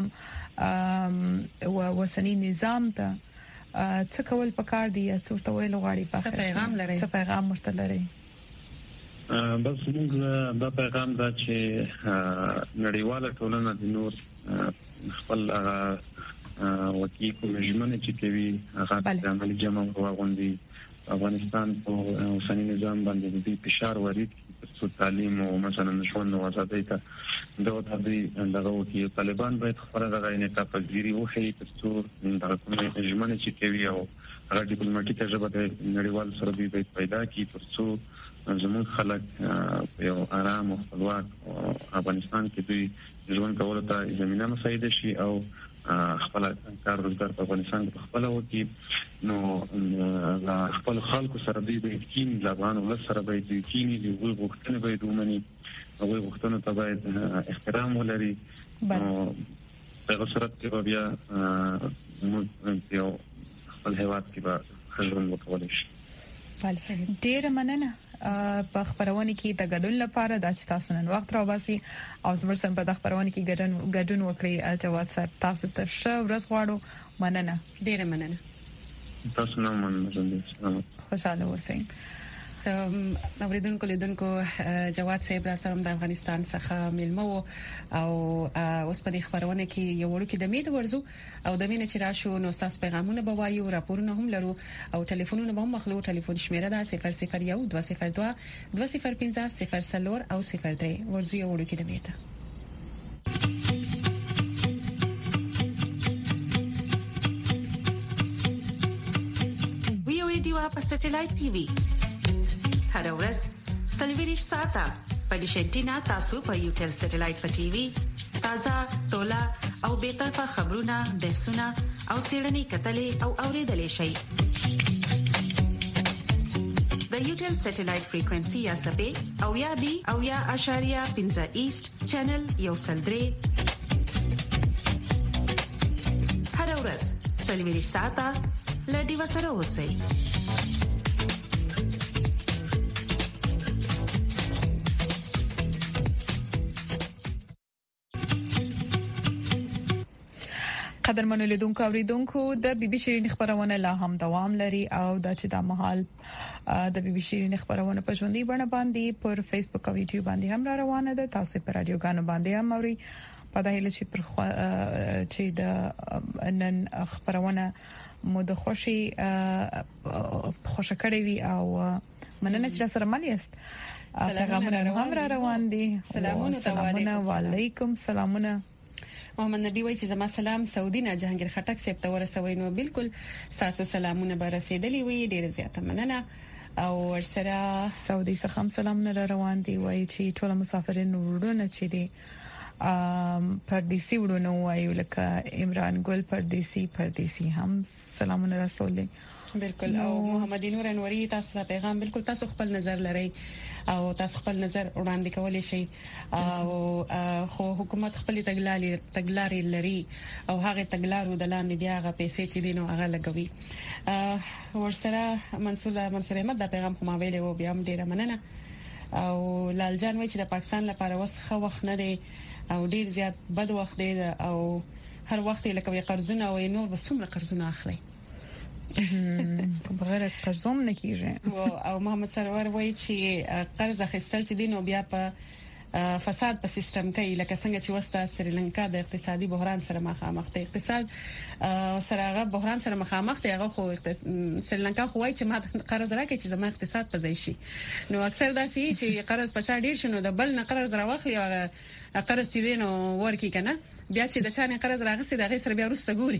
وسنی نظام ته څه کول پکار دي څه ورته ویل غواړئ په څه پیغام لري څه پیغام ورته لري بس موږ دا پیغام دا چې نړیواله ټولنه د نور خپل وکی کومجمنه چې کوي هغه د عملي جمع وغوندي افغانستان په اوسنی نظام باندې د فشار ورید په تعلیم او مثلا نشون او آزادۍ ته دا د دې دغه وکی طالبان باید خپل دغه انعطاف پذیری وکړي ترڅو دغه کومجمنه چې کوي او هغه ډیپلوماټیک ژبه د نړیوال سره به پیدا کړي ترڅو زموږ خلک یو آرام او خپلواک افغانستان کې دوی ژوند کولو ته زمينه مساعده شي او خپل کار روزګار په افغانستان کې خپل وکړي نو خپل خلکو سره دوی به یقین افغان ولس سره به یقین دي او غوښتنه به دومني او غوښتنه ته باید احترام ولري نو په صورت کې بیا موږ یو خپل هیواد کې به ژوند وکولای شي. ډیر مننه په خبرونه کې د ګډون لپاره د تاسو نن وخت راوباسي او زموږ سره په د خبرونه کې ګډون ګډون وکړي جواد صاحب تاسو ته ښه ورځ غواړو. مننه ډیر مننه. تاسو نو مننه. خوشاله اوسئ. ته اوریدونکو لیدونکو جواد صاحب را سره د افغانستان څخه ملمو او اوس په دې خبرونه کې یو ورکه د امید ورزو او د مینه چې راشو نو تاسو پیغامونه به وایو راپورونه هم لرو او ټلیفونونه به مخلو ټلیفون شمیره ده صفر صفر یو دوه صفر دوه دوه صفر پنځه صفر صفر او صفر درې ورزو یو ورکه د امید. وی او ډیو په سټلایټ ټي وي هر ورځ سلویریش ساته په ډیشنټینا تاسو په یوټل سټلایټ په ټي وي تازه ټولا او به طرفه خبرونه بحثونه او سیړنی کتلې او اوریدلې شي د یوټل سټلایټ فریکوئنسي یا سبې او یا بي او یا اشاریه پنځه ایست چینل یو سلدري هر ورځ سلویریش ساته لډي وسره اوسئ. قدرمنو لیدونکو اوریدونکو د بي بي شيرين خبرونه لا هم دوام لري او د چې د محل د بي بي شيرين خبرونه په ژوندۍ بڼه باندې پر فیسبوک او یوټیوب باندې هم را روانه ده. تاسو په رادیو غانو باندې هم اوري په دایله چې پر چې د نن خبرونه مو د خوشي خوشا کړی وي او مننه چې سره ملي است. پیغامونه هم را روان دي. سلامونه وعليكم سلامونه. محمد نبی وای چې زما سلام سعودي نه جهانگیر خټک صاحب ته ورسوي نو بالکل تاسو سلامونه به رسیدلی وي ډیر زیاته مننه او ورسره سعودي څخه هم سلامونه روان دي وای چې ټول مسافرین ورونه چې دي پردیسی ورونه وایو لکه عمران ګل پردیسی پردیسی هم سلامونه رسولي بالکل او محمد نور انوري تاسو ته پیغام بالکل تاسو خپل نظر لري او تاسو خپل نظر وړاندې کولای شئ او خو حکومت خپل تګلاري تګلاري لري او هغه تګلارو د لاندې بیا هغه پیسې چې دینو هغه لګوي. ورسره منصور منصور احمد دا پیغام کوم ویلې و بیا هم ډیره مننه او لال جان وای چې د پاکستان لپاره وسخه وخت نه دی او ډیر زیات بد وخت دی او هر وخت لکه وي قرضونه او نور به څومره قرضونه اخلي بغیر قرضوم نه کیږي او محمد سرور وای چې قرض اخیستل چې دینو بیا په فساد په سیستم کې لکه څنګه چې وسته سریلانکا د اقتصادي بحران سره مخامخ دی اقتصاد سره هغه بحران سره مخامخ دی هغه خو سریلانکا خو وای چې ما قرض راکړي چې زما اقتصاد په ځای شي نو اکثر دا سي چې قرض په چا ډیر شنو د بل نه قرض راوخلي او قرض چې دینو ورکی کنه بیا چې د چا نه قرض راغسي د غي سره بیا ورسته ګوري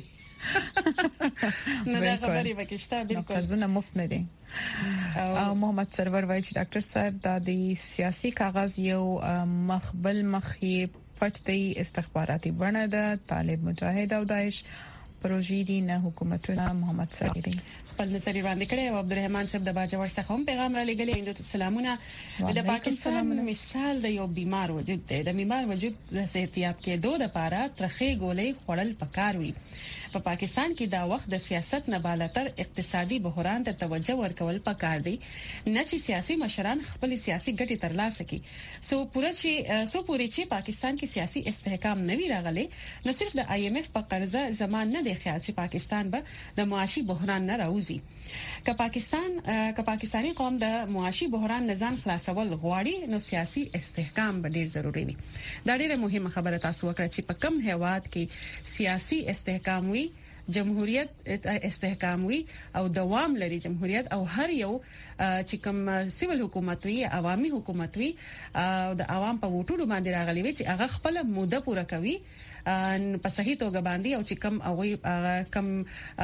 نه دا خبرې وکښتا بالکل قرضونه مفت نه دي. او محمد سرور وایي چې ډاکټر صاحب د سیاسي کاغذ یو مخبل مخې پټ دی استخباراتي بڼه ده طالب مجاهد او داعش پروژې دي نه حکومتونه. محمد سرور خپل نظر وړاندې کړی او عبدالرحمن صاحب د باجوړ څخه هم پیغام را لګلی د سلامونه د پاکستان مثال د یو بیمار وجود دی د بیمار وجود د صحتیاب کېدو لپاره ترخې ګولۍ خوړل پکار وي. په پاکستان کې دا وخت د سیاست نه بالاتر اقتصادي بحران ته توجه ورکول پکار دي نه چې سیاسي مشران خپل سیاسي ګټې ترلاسه کړي. سو پوره چې سو پوره چې پاکستان کې سیاسي استحکام نه وی راغلي نو صرف د آی ایم ایف په قرضه زمان نه دی د خیال چې پاکستان به د معاشي بحران نه راوځي. که پاکستان که پاکستاني قوم د معاشي بحران نزان خلاصول غواړي نو سیاسي استحکام به ډیر ضروری وي. دا ډیره مهمه خبره تاسو وکړه چې په کم هیواد کې سیاسي استحکام وي، جمهوریت استحکام وي او دوام لري جمهوریت، او هر یو چې کوم سیول حکومت وي، عوامي حکومت وي او د عوام په ووټونو باندې راغلي وي چې هغه خپل موده پوره کوي په صحیح توګه باندې، او چې کم او کم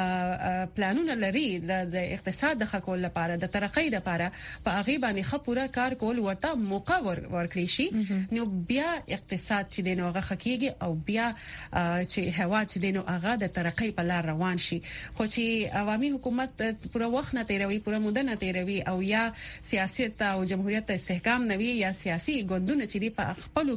پلانونه لري د اقتصاد د خکول لپاره د ترقۍ لپاره په هغه باندې خپوره کار کول ورته موقع ورکړي شي، نو بیا اقتصاد چې دینو هغه حقيقي او بیا چې هوا چې دینو هغه د ترقۍ په لار روان شي. خو چې عوامي حکومت پوره وخت نه تیروي، پوره موده نه تیروي، او یا سیاست او جمهوریت استحکام نه وي، یا سیاسي ګوندونه چې په خپلو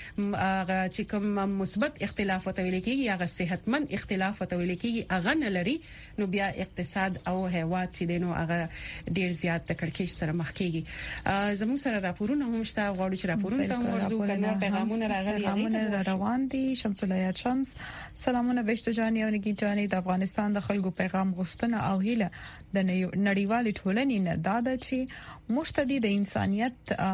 کې چې کوم مثبت اختلاف وتویل کیږي یا صحتمن اختلاف وتویل کیږي هغه نه لري، نو بیا اقتصاد او هیواد چې دینو هغه ډیر زیات د کړکېچ سره مخ کیږي. زموږ سره راپورونه هم شته، غواړو چې راپورونه ته ورزو کنه پیغامونه راغلي پیغامونه روان دي. شمس الله شمس سلامونه بهشته جاني او نګي جاني د افغانستان د خلکو پیغام غوښتنه او هیله د نړیوالې ټولنې نه دا چې مشتدي د انسانيت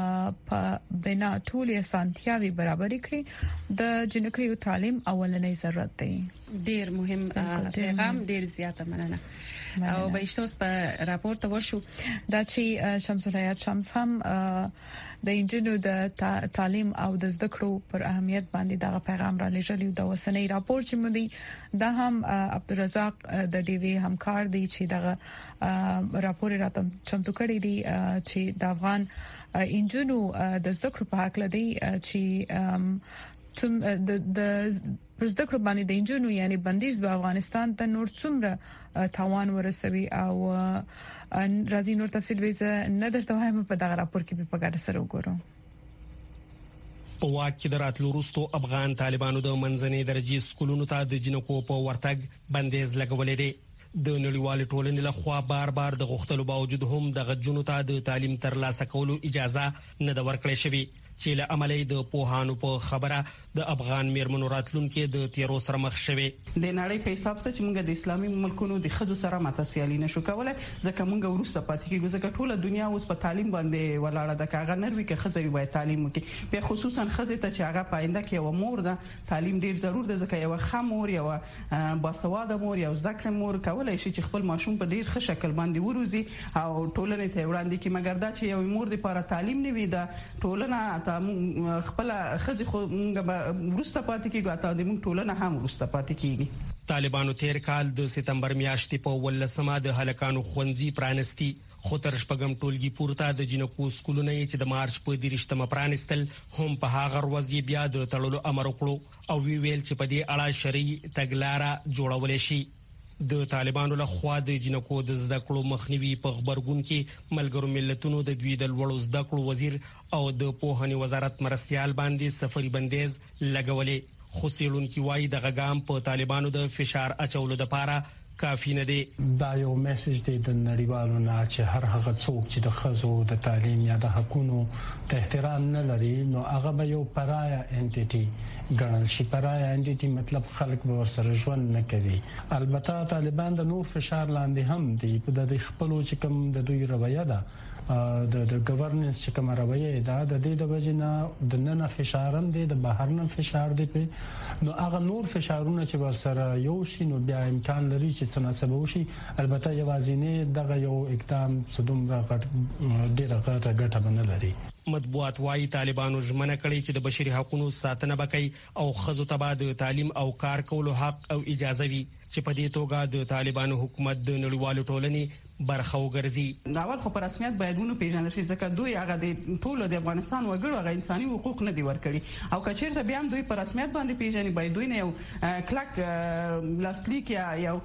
په بنا ټولې سانتیاوي برابر کړي. د جنکیو تعلیم اولنې ضرورت دی. ډیر مهم پیغام، ډیر زیاته مننه. او به ایستوس په راپور ته ورشو دا چې شمس الله شمس هم د انجینو د تعلیم او د زده کړو پر اهمیت باندې دا پیغام را لېږلی. د وسنۍ راپور چې مودي دا هم عبدالرزاق د ډي وی همکار دی چې دا راپور راته چمتو کړی دی چې د افغان انجینو د زده کړو په حق لدی چې تم د زده کړو باندې د انجینو یعنی بندیز په افغانستان ته نور څومره تاوان ورسوي او راځي نور تفصیل به نه درته وایم په دغه راپور کې په ګډه سره وګورم. په واک کې دراتلو وروسته افغان طالبانو د منځنۍ درجه سکولونو ته د جنکو په ورتګ بندیز لګولې دي. د نړیوال ټولنې لخوا بار بار د غوښتلو باوجود هم د غجونو ته د تعلیم ترلاسه کولو اجازه نه د ورکړې شوی، چې له عملي د پوهانو په خبره د افغان میرمنو راتلونکو د تیرو سره مخ شوي. د نړۍ په حساب سره چې موږ د اسلامي ملکونو د خځو سره متسیالي نشو کولای، ځکه موږ ورسته پاتې کیږو، ځکه ټوله دنیا اوس په تعلیم باندې ولاړه ده. کاغه نروي کې خځې باید تعلیم وکړي، په خصوصا خځې ته چې هغه پاینده کې یو مور ده، تعلیم ډیر ضرور ده، ځکه یو خمور یو باسواده مور یو زده کړې مور کولای شي چې خپل ماشوم په ډیر ښه شکل باندې وروزي او ټولنې ته وړاندې کړي. مګر دا چې یو مور لپاره تعلیم نه وي، دا ټولنه ته خپل خځې خو موږ ورسته پاتې کیږو، ته د موږ ټولنه هم ورسته پاتې کیږي. طالبانو تیر کال د سپتمبر میاشتې په ولسمه د هلکانو خوندزي پرانستی، خو تر شپږم ټولګي پورته د جنکو سکولونه چې د مارچ په دیرشتمه پرانستل هم په هغه ورځ بیا د تړلو امر وکړو او وی ویل چې په دې اړه شرعي تګلارې جوړول شي. د طالبانو له خوا د جنکو د زده کړو مخنیوي په خبرګون کې ملګرو ملتونو د دوی د لوړو زده کړو وزیر او د پوهنې وزارت مرستيال باندې سفري بندیز لګولې، خو سیلونکي وایي د غګام په طالبانو د فشار اچولو لپاره کافی نه دی. دا یو میسج دی د نړیوالو نه چې هر هغه څوک چې د خزو د تعلیم یا د حقوقو ته احترام نه لري نو هغه به یو پرایا انټیټي ګڼل شي. پرایا انټیټي مطلب خلک به ورسره ژوند نه کوي. البته طالبان د نور فشار لاندې هم دي په د خپلو چې کوم د دوی رویه ده د د گورننس چې کوم رویه ده د دې د وجنه د نن فشارم دي، د بهر نه فشار دي، نو هغه نور فشارونه چې ورسره یو شي نو بیا امکان لري چې څنګه وشي. البته یوازینه دغه یو اقدام صدوم راغټ ډیره غټه ګټه بنه لري. مطبوعات وايي طالبانو ژمنه کړې چې د بشري حقوقو ساتنه وکړي او خزو ته د تعلیم او کار کولو حق او اجازه وي، چې په دې توګه د طالبانو حکومت د نړیوالو ټولنې برخه وګرځي. ناول خو پر رسمیت بايدونه پیژندل شي، ځکه دوی هغه د ټولو د افغانستان وګړو هغه انساني حقوق نه دی ورکړي، او کچېرته بیا هم دوی پر رسمیت باندې پیژني باید دوی نه یو کلک لاسلیک یا یو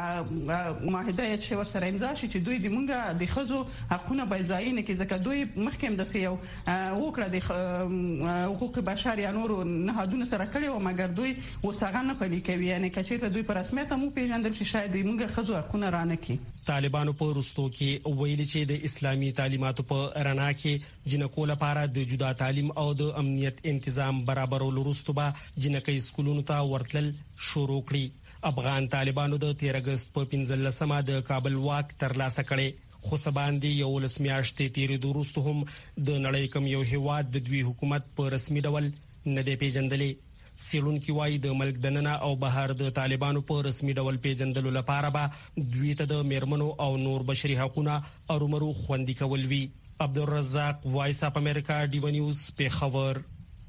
معاهده چې ورسره امضا شي چې دوی د مونږه د خزو حقونه باید ځای نه کړي، ځکه دوی مخکې د یو وکړه د حقوق بشر یا نور نهادونو سره کړي او مګر دوی وسغه نه پلي کوي. یعنی کچېرته دوی پر رسمیت مو پیژندل شي شاید د مونږه خزو حقونه رانه کړي. طالبانو په رستو کې ویلي چې د اسلامي تعلیماتو په رڼا کې جنکو لپاره د جدا تعلیم او د امنیت تنظیم برابرولو وروسته به جنکۍ سکولونو ته ورتلل شروع کړي افغان طالبانو د تیر اگست په پنځلسمه د کابل واک ترلاسه کړي، خو سباندې یو لس میاشتې تیرې وروسته هم د نړۍ کوم یو هیواد د دوی حکومت په رسمي ډول نه دی پیژندلی. سیلونکي وایي د ملک دننه او بهر د طالبانو په رسمي ډول پیژندلو لپاره به دوی ته د میرمنو او نور بشري حقوقونه ارومرو خوندي کول وي. عبدالرزاق، وایس اپ امریکا، ډیو نیوز، پیښور.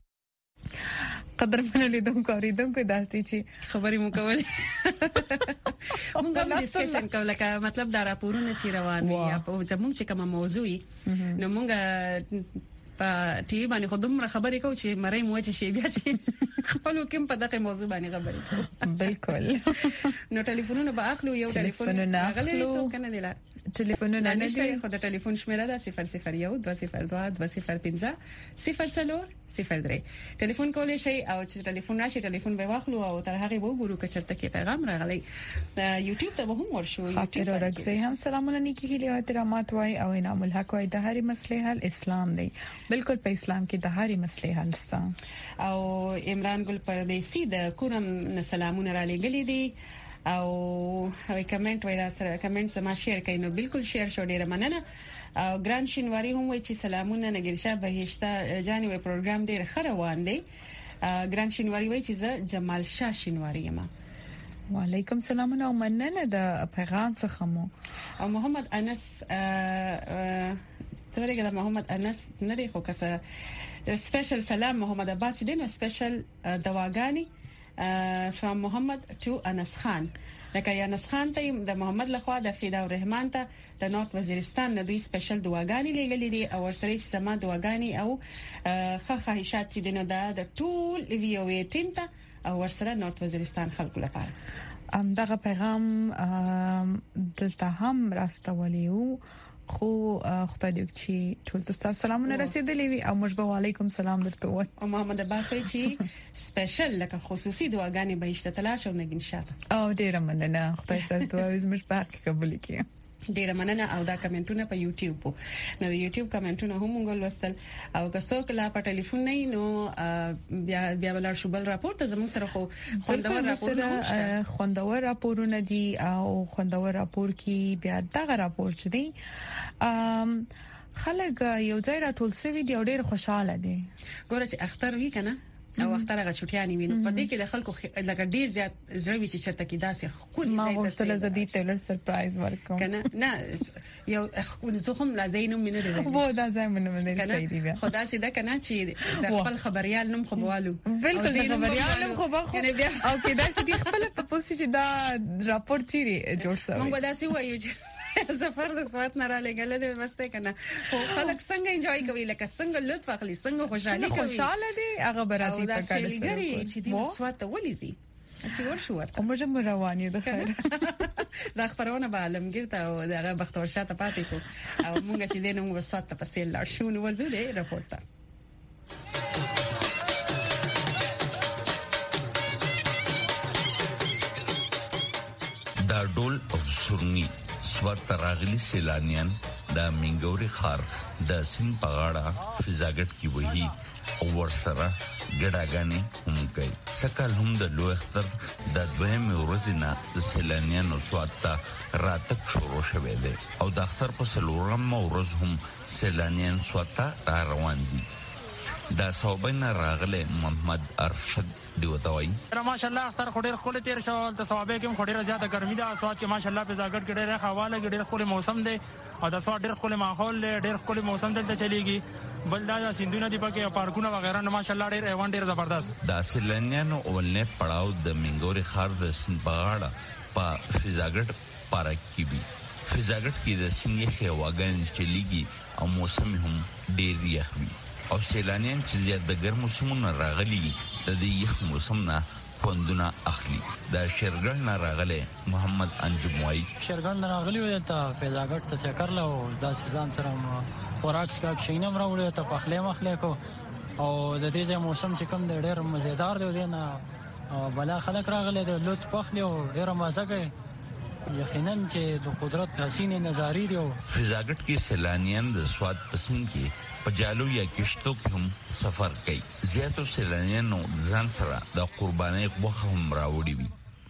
قدر منو لیدونکو اوریدونکو داسې چې خبرې مو کولې موږ هم ډیسکشن کوو، لکه مطلب دا راپورونه چې روان دي یا په زموږ چې کومه موضوع نو موږ په ټي وي باندې خودم را خبرې کوو چې مړی مو چې شي بیا چې خپل کوم په دغه موضوع باندې خبرې کوو. بالکل. نو ټلیفونونه به اخلو، یو ټلیفون غلې سو کنه دی لا ټلیفونونه نه دي، خو د ټلیفون شمیره ده صفر صفر یو دوه صفر دوه دوه صفر پنځه صفر څلور صفر درې. ټلیفون کولای شي او چې ټلیفون راشي ټلیفون به واخلو او تر هغه به وګورو چې چرته کې پیغام راغلی. یوټیوب ته به هم ورشو. خاطر ورکزي هم سلامونه نیکی هیله او احترامات وای او انعام الحق وای د هرې مسلې حل اسلام دی. بالکل په اسلام کې د هرې مسلې حل ستا. او عمران ګل پردیسی د کورم سلامونه را لګلې دي او هغه کمنټ وایي را سره کمنټ سما شیر کین نو بالکل شیر شو ډیره مننه. او ګران شینواری هم وایي چې سلامونه نګرشا بهشته جاني وي پروګرام ډیر خروان دی. ګران شینواری وایي چې زه جمال شاه شینواری یم. وعلیکم سلام او مننه د پیغام څخه مو. او محمد انس تورګه د محمد انس نه دی خو کسه سپیشل سلام محمد عباس دین سپیشل دواګانی from محمد to انس خان. لکه یا انس خان ته د محمد لخوا د فیدا الرحمن ته د نورت وزیرستان نه دوی سپیشل دواګانی لګلې دي او ورسره چې سما دواګانی او ښه خواهشات چې دینو د ټول وی او ای ټیم ته او ورسره نورت وزیرستان خلکو لپاره ام دغه پیغام دلته هم راستولیو. خو خدای دې چې ټول تاسو سلامونه رسیدلې وي او موږ به وعلیکم سلام درته وایو. او محمد عباس وایي چې سپیشل لکه خصوصي دعاګانې به اشته تلاش او نګین شاته. او ډیره مننه، خدای ستاسو دعا زموږ په حق قبول کړي. ډیره مننه. او دا کمنټونه په یوټیوب نو د یوټیوب کمنټونه هم موږ ولوستل او که څوک لا په ټلیفون نه نو بیا بیا ولر شو بل راپور ته زموږ سره خو خوندور راپورونه خوندور راپورونه دي او خوندور راپور کې بیا دغه راپور چې دی خلک یو ځای راټول سوي دي او ډیر خوشاله دي. ګوره چې اختر وی کنه او اختر هغه چټیانی ویني په دې کې د خلکو لکه ډیر زیات زړوي چې چرته کې داسې خولي زیات ما ورته زدي ټیلر سرپرایز ورکوم کنه نه یو زه هم لازم مینه دی وو دا زمونه مې صحیح دی خدا سي دا کنه چې د خپل خبريال نوم خبرالو بالکل خبريال نوم خبر خو او کې دا چې خپل په پوسټ چې دا راپور چیرې جوړ شوی موږ دا سی وایو چې سفر د سوات نه را لګل دي مسته کنه خو خلک څنګه انجوای کوي لکه څنګه لطف اخلي څنګه خوشالي کوي خوشاله دي هغه برازي په کار سره چې د سوات ولېزي چې ورشو ورته موږ هم روان یو د خیر د خبرونه به عالمګیر ته او دغه بختور شاته پاتې کو او موږ چې دینه موږ سوات ته پسې لاړ شو نو ورزو دې راپورټ دا ډول او سورني سوات راغلي سیلانیان د منګوري خار د سین پغاړه فضاګټ کی وਹੀ او ورسره ګډاګانې هم کوي. سکل هم د لوی اختر د دویم ورځې د سیلانیانو سوات ته راتک شروع شوه دی او د اختر په سلورم ورځ هم سیلانیان سوات ته روان دي. دا صوبین راغله محمد ارشد دیوتاوی ماشاءالله اختر خډیر خپل تیر شو د ثوابه کې خډیر زیاته ګرمي ده اسواد کې ماشاءالله په زاګړ کې ډېر حواله ډېر خپل موسم دی او د اسواد ډېر خپل ماحول ډېر خپل موسم دلته چلیږي بل دا سیندونه دی پکې پارکونه وغیرہ نه ماشاءالله ډېر ایوان ډېر زبردست. د سیلانیانو اولنه پړاو د منګوري خار د سنباړه په فضاګټ پارک کې وی. فضاګټ کې د سینې خواګان چلیږي او موسم هم ډېر یخ وي او سیلانیان چې زیات د ګرمو سیمونو راغلي د دې یخ موسم نه خوندونه اخلي. دا شیرګن نه راغله محمد انجموي شیرګن نه راغلی و ته فضاګټ ته چکر له د سیزان سره خوراک کا شینم راوړی ته پخله مخله کو او د دې موسم چې کوم ډېر مزیدار دی نه بلا خلک راغله د لوت پخله او ډېر مزه کوي. یقینا چې د قدرت حسین نظاری دی. فضاګټ کې سیلانیان د سواد پسند کې پجالو یا کشتو هم سفر کوي. زیاتو سیلانیانو ځان سره د قربانۍ غوښه هم راوړي وي.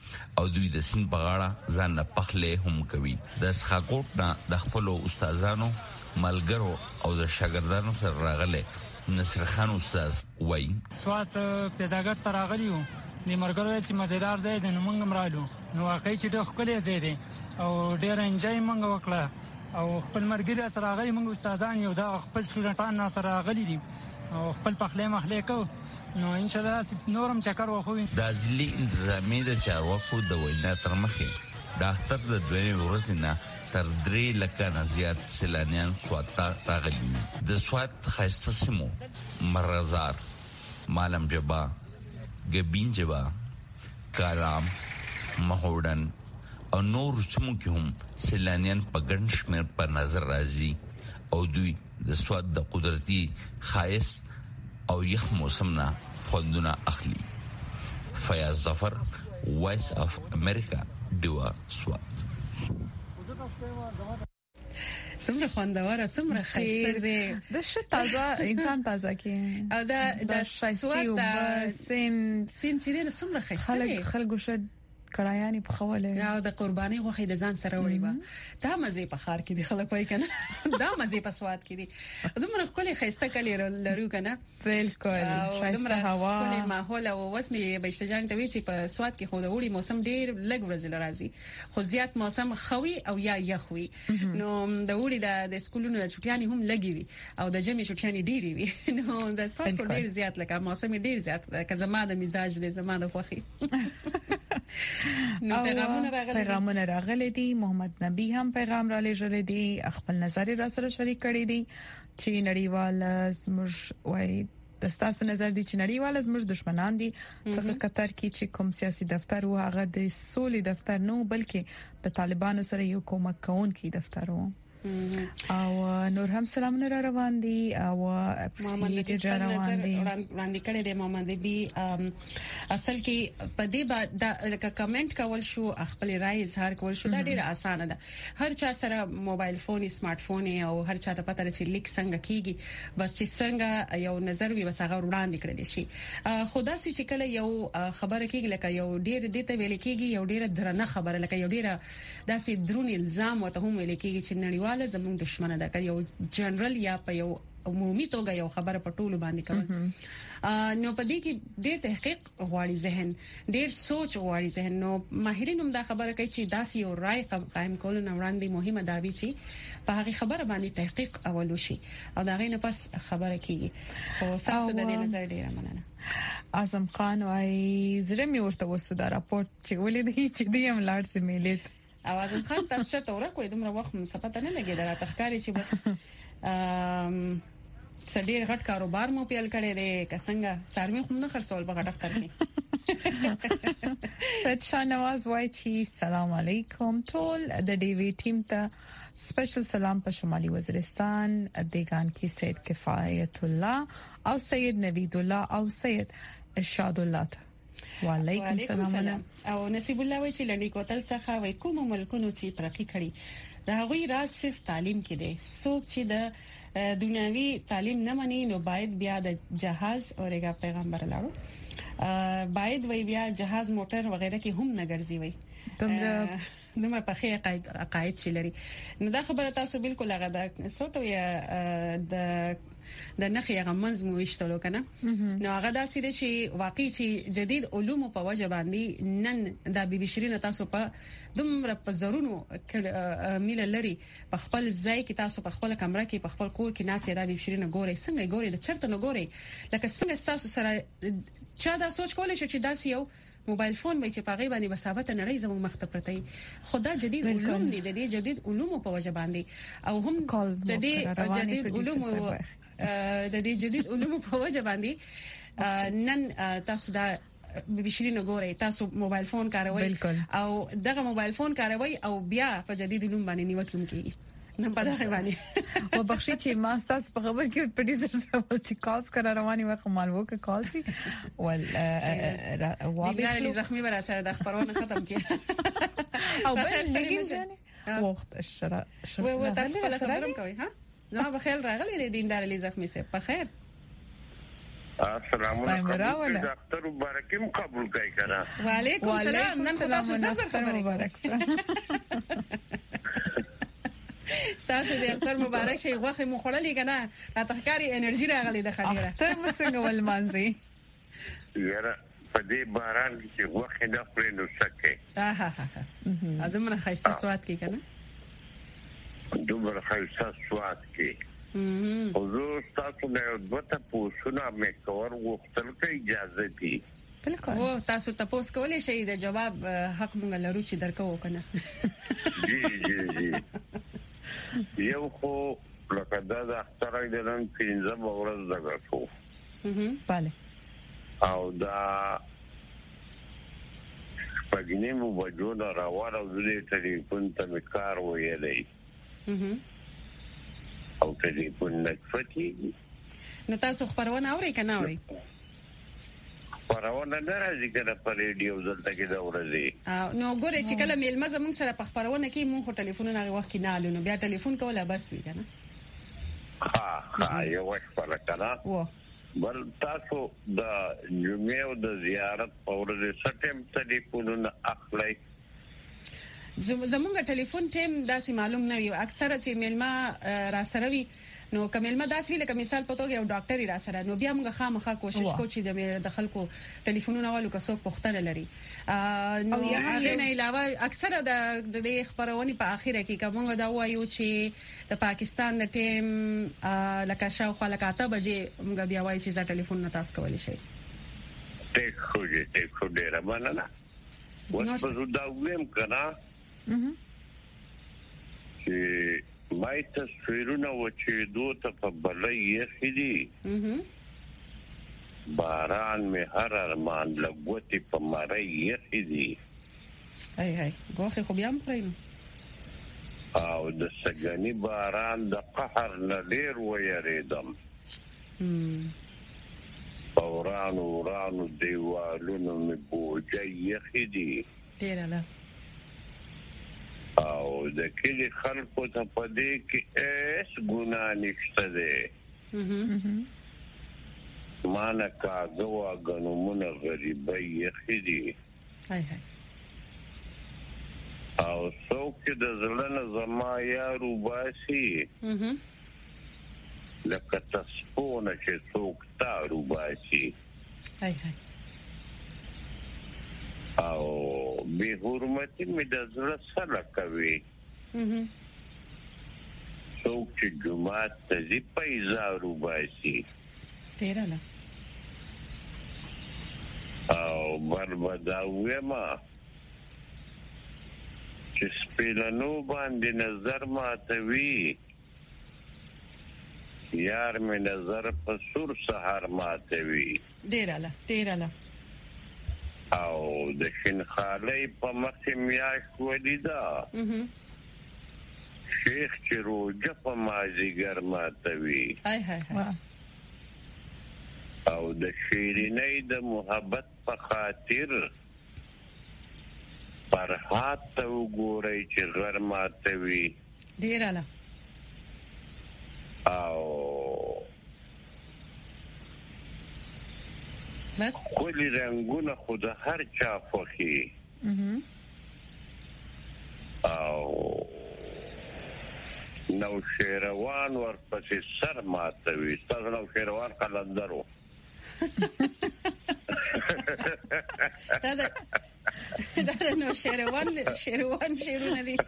او دوی د سین په غاړه ځان نه پخلې هم کوي. د اسخاکوټ نه د خپل استادانو ملګرو او د شاګردانو سره راغلي نصر خان استاد وای سوات پیزاګټ تر راغلی وو نیمرګرو چې مزیدار ځای دی نو موږ هم رالو نو واقعي چې ډېر ښکلی ځای دی او ډېر انجوی موږ وکړه او خپل ملګري سره راغلي موږ استادان یو دا خپل سټوډنټان سره راغلي دي او خپل پخلی مخلی کوو نو ان شاء الله نورم چکر وخوي. د عدلي انتظامي د چارواکو د وینا تر مخې د اختر د دویمې ورځې نه تر درې لکه نه زیات سیلانیان سوات ته راغلي. د سوات ښایسته سیمو مرغزار، مالم جبا، ګبین جبا، کالام، مهوډن او نور سیمو کې هم سیلانیان په ګڼ شمېر په نظر راځي او دوی د سوات د قدرتي ښایست او یخ موسم نه خوندونه اخلي. فیاض ظفر، وایس اف امریکا، ډیوا سوات. سمره خوندوره سمره خسته دی د شت تازه انسان تازه کې او دا د سوات د سین سین چې سمره خسته دی خلک شت کړایانی په خوله او د قرباني غوخه د ځان سره وړي با دا مزه په خار کې دي خلک وای کنه دا مزه په سواد کې دي دومره خپل خسته کلی لرو کنه بالکل دومره هوا خپل ماحول او وسمه بشتجان ته وی چې په سواد کې خو د وړي موسم ډیر لږ ورځ لرازي خو زیات موسم خوي او یا یخوي نو د وړي د سکولونو چټیانی هم لګي وي او د جمعي چټیانی ډیری وي نو د سواد ډیر زیات لکه موسم ډیر زیات که زما د مزاج د زما د خوخي نو پیغامونه راغلي پیغامونه راغلي دي. محمد نبی هم پیغام را لېږلی دي خپل نظر را سره شریک کړی دي چې نړیوال زموږ وای د تاسو نظر دي چې نړیوال زموږ دشمنان دي څنګه قطر کې چې کوم سیاسي دفتر و هغه د سولې دفتر نه بلکې د طالبانو سره یو کومک کوونکی دفتر و او نور هم سلامونه را روان دي او محمد را روان دي وړاندې کړي د محمد بي اصل کې په دې باندې د کمنټ کول شو خپل رائے اظهار کول شو دا ډیره اسانه ده. هر چا سره موبایل فون سمارټ فون او هر چا ته پته لري چې لیک څنګه کیږي بس چې څنګه یو نظر وي بس هغه وړاندې کړل شي. خدا سي چې کله یو خبره کیږي لکه یو ډیر دې ته ویل کیږي یو ډیره درنه خبره لکه یو ډیره داسې درون الزام وته هم ویل کیږي چې نړیوال زموږ دشمنه ده که یو جنرال یا په یو عمومي توګه یو خبره په ټولو باندې کوي نو په دې کې ډېر تحقیق غواړي ذهن ډېر سوچ غواړي ذهن نو ماهرین هم دا خبره کوي چې داسې یو رائے قائم کول نه وړاندې مهمه دا وی چې په هغه خبره باندې تحقیق اول وشي او دا غي نه پس خبره کیږي خو تاسو د دې نظر ډیره مننه. اعظم خان وايي زړه مې ورته وسو دا راپورټ چې ولې دی چې دی هم لاړ سي میلیت اوازم خان تاسو ته ورکوي دومره وخت مصپته نه لګي دا تخکاری چې بس ام سړي غټ کاروبار مو پیل کړی دی کسنګا سارمي خو نه خرڅول په غټ اختر کې سچ شانواز وای چې سلام علیکم ټول د ډي وی ټیم ته سپیشل سلام په شمالي وزیرستان دیگان کې سید کفایت الله او سید نوید الله او سید ارشاد الله وعلیکم السلام. او نصیب الله وی چې لنډی کوتل څخه وای کوم ملکونو چې ترقی کړي دا غوي راز صرف تعلیم کې دي څوک چې د دنیوي تعلیم نه مني نو باید بیا د جهاز اورګه پیغمبر لاړو باید وی بیا جهاز موټر وغیرہ کې هم نه ګرځي وي تمره نو په خې عقاید عقاید چې لري نو دا خبره تاسو بالکل هغه د سوتو یا د د نخي غمنز مو وشتلو کنه نو هغه داسې دي چې واقعي چې جدید علوم په وجه باندې نن د بي بي شيرین تاسو په دومره په زرونو میل لري په خپل ځای کې تاسو په خپل کمره کې په خپل کور کې ناس د بي بي شيرین ګوري څنګه ګوري د چرته نو ګوري لکه څنګه تاسو سره چا دا سوچ کولای شي چې داسې یو موبایل فون به چې پاغي باندې مسابقه نړۍ زموږ مخ ته پرته خدا جدید علوم دي د جدید علوم په وجه باندې او هم د دې جدید علوم د دې جدید علوم په وجه باندې نن تاسو دا بي شيرین ګوري تاسو موبایل فون کاروي او دغه موبایل فون کاروي او بیا په جدید علوم باندې نیوکه کوي نه په دغه باندې او بخښي چې ما تاسو په خبر کې پروډوسر صاحب چې کالز کرا رواني وخت مالو کې کال سي ول وابي زخمي برا سره د خبرونه ختم کړي او بل لګین وخت الشرا و تاسو په خبرم کوي ها زما په خیال راغلی دی دیندار علي زخمي سه په خیر السلام علیکم ډاکټر مبارکم قبول کای کنه. وعلیکم السلام. نن خدا سره خبرې مبارک سره. تاسو د اختر مبارک شي غوخه مو خړلې کنه را تخکاری انرژي راغلي د خډيره. ته مو څنګه ول مانځي؟ یاره په دې باران کې غوخه نه پرې نو سکه. ها ها ها. ادمه خاصه سواد کې کنه. دومره خاصه سواد کې. حضور تاسو نه وته پوښتنه مې کور وختل کې اجازه دي. بالکل. او تاسو تاسو کولای شئ د جواب حق مونږ لرو چې درکو کنه. جی جی جی. یو خو لکه دا د اختر د نن پنځه ورځې دغه. اها bale. او دا پګینه مو وجود راوړل د ټلیفون ته کار ویلې. اها او ټلیفون نکفتي. نو تاسو خبرونه اورئ کنه اورئ؟ خبرونه نه راځي کنه په ریډیو دلته کې دا ورځي. نو ګورې چې کله میلمه زموږ سره په خبرونه کې مونږ ټلیفونونه هغه وخت کې نه الو نو بیا ټلیفون کوله بس وی کنه. ها ها یو وخت پر کنه. و بل تاسو د جمعې او د زیارت په ورځ سټم ټلیفونونه اخلي. زمونږ ټلیفون ټیم داسې معلوم نه وي. اکثره چې میلمه را سره وي نو کوملمه داسې لکه مثال پتو یو ډاکټر را سره نو بیا موږ خامخا کوشش کوو چې د خلکو ټلیفونونه والو کسو پوښتنه لري. نو هغه نه علاوه اکثره د د خبرونې په اخیره کې کومه دا وایو چې د پاکستان د ټیم لکه شاوخوا لکه اته بجې موږ بیا وایو چې ځا ټلیفون نه تاسو کولی شئ. ټیک خو دې ټیک خو دې را مننه. وڅ په دا ویم کنه. اها چې مای تصویرونه و چې دوه ته په بلې یخدي. اها باران می هر ارمان لګوتی په مړی یخدي. هاي هاي غوخه خو بیا مخرین. او د سګنی باران د قهر نه ډیر ویریدم. هم اوران اوران دیوالونو می بوجه یخدي. ډیر نه او د کلی خلکو ته پدې کې اس ګنا نشته ده. اها مانا کاغوا غنومونه غریبې خېدي. هاي هاي او څوک د زړه زما یارو باسي. اها لکه تاسو نه چې څوک تارو باسي. هاي هاي او به حرمتي مې د زړه سره کوي. اها څوک چې جمعه ته زی پیزارو باسي. تیرانه او بربدا وېما چې سپیلانو باندې نظر ماتوي. یار مې نظر په سور سحر ماتوي. ډیراله ډیراله او د شین خالي په مخه میاش ولیدا. اها شیخ چې روزه په مازیګر ماتوي. هاي هاي هاي او د شیرینې د محبت په خاطر فرحات ته وګورئ چې غر ماتوي. ډیراله او بس کلی رنگونه خود هر چا خوخي. اها او نو شیروان ورپسې سر ماتوي. تاسو نو شیروان قلندرو. دا دا نو شیروان شیروان شیرونه دي.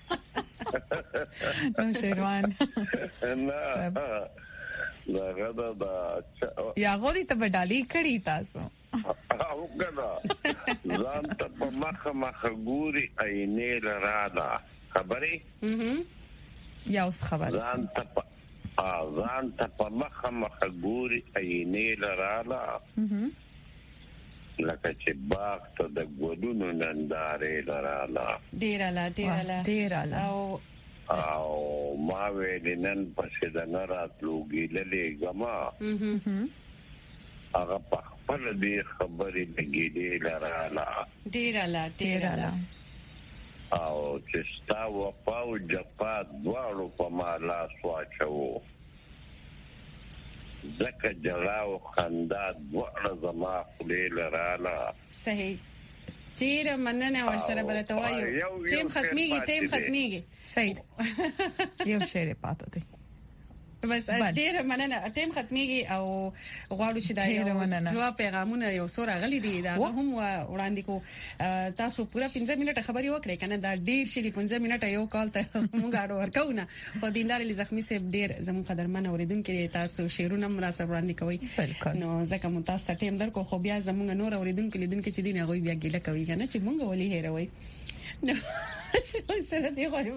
نو شیروان نه دا غدا دا یا غوډی ته بدالي کړی تاسو. او کنه ځان ته په مخه مخه ګوري عینې لراله خبرې. اها یا اوس خبره ځان ته په ځان ته په مخه مخه ګوري عینې لراله. اها لکه چې باغ ته د ګلونو نندارې لراله. ډیراله ډیراله ډیراله او او ما ویل نن پسې د نراتلوګي للې غما. اها هغه په خپل دې خبرې لګېدې لراله. ډیراله ډیراله او چې ستا وفا او جفا دواړو په ما لاس واچوو. زکه جلا او خندا وړه زما خلیل رااله صحیح چیرې مننه ورسره بلته وایو ټیم ختميږي ټیم ختميږي صحیح یو شعر پاتې دی بس ډیر مننه ټیم ختميږي او غواړو چې دا یو جواب پیغامونه یو سور غلي دي دا هم وړاندې کو تاسو پورا پنځه منټه خبري وکړئ کنه دا ډیر شي پنځه منټه یو کال ته موږ اړ ورکو نه خو دیندار لزخمي سه ډیر زمو قدرمن اوریدونکو تاسو شیرونه مناسب وړاندې کوي نو ځکه مون تاسو ټیم درکو خو بیا زموږ نور اوریدونکو لیدونکو چې دین غوي بیا ګیله کوي کنه چې موږ ولې هېروي نو سره دی خو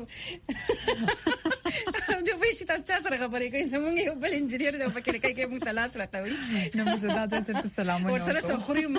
جو به چې تاسو سره خبرې کوي زموږ یو بل انجنیر دی په کې کې موږ تلاش راټوي نو موږ زړه ته سلام ورسره سخریم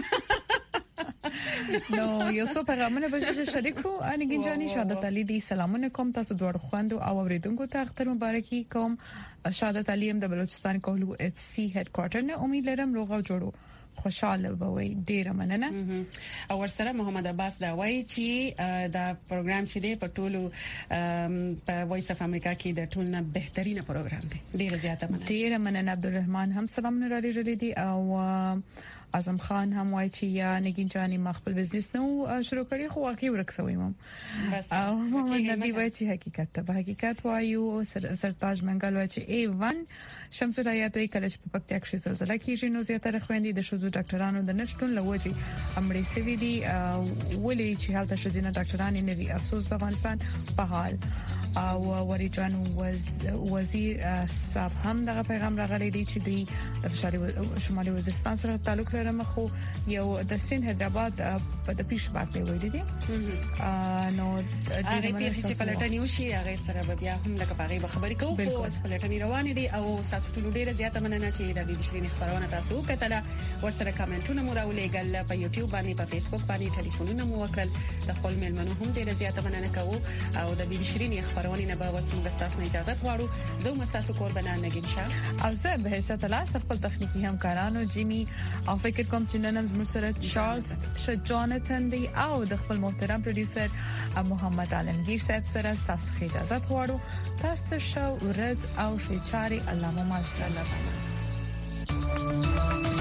نو یو څو پیغامونه به شریکو انګین جاني شهادت علي دي سلامونه کوم تاسو دوړ خوندو او اوریدونکو ته اختر مبارکي کوم شهادت علي هم د بلوچستان کولو اف سي هډ کوارټر نه امید لرم روغ او جوړو خوشاله وي ډیر مننه او ورسره محمد عباس دا وایي چې دا پروګرام چې دی په ټولو په وایس اف امریکا کې د ټولنه بهترینه پروګرام دی ډیر زیاته مننه ډیر مننه عبدالرحمن هم سلام نه را لري او اعظم خان هم وایي چې یا نگین جاني مخبل بزنس نو شروع کړی خو واقعي ورکسوي مم او محمد نبی وایي چې حقیقت ته حقیقت وایو سرتاج منګل وایي چې ای ون شمس الحیات کالج په پکتیا کې زلزلہ کیږي نو زیاتره خويندې د شوزو ډاکټرانو د نشټون لوجي امري سوي دي ولې چې حالت شزینه ډاکټران نه وي افسوس د افغانستان په حال او وری جان وزیر صاحب هم دغه پیغام راغلی دی چې د شمالي وزیرستان سره تعلق لري مخو یو د سین حیدرآباد په د پیش باندې ویل دي نو هغه په چې پلټنی وشي هغه سره بیا هم لکه هغه خبرې کوو خو پلټنی روانې دي او تاسو ټول ډیره زیاته مننه چې د بي بي سي خبرونه تاسو کتله ورسره کمنټونه مو راولېګل په یوټیوب باندې په فیسبوک باندې ټلیفونونه مو وکړل د خپل میلمنو هم ډیره زیاته مننه کوو او د بي بي سي خبرونه نه به وسیم تاسو اجازه غواړو زه مستاسو قربانان نگین شاه او زه به حساب الله خپل تخنیکی همکارانو جیمی او فکر کوم چې نن موږ سره چارلز ش جاناتن دی او د خپل محترم پروډوسر محمد عالمگیر صاحب سره تاسو اجازه غواړو تاسو شو ورځ او شي چاري الله مو مال سلام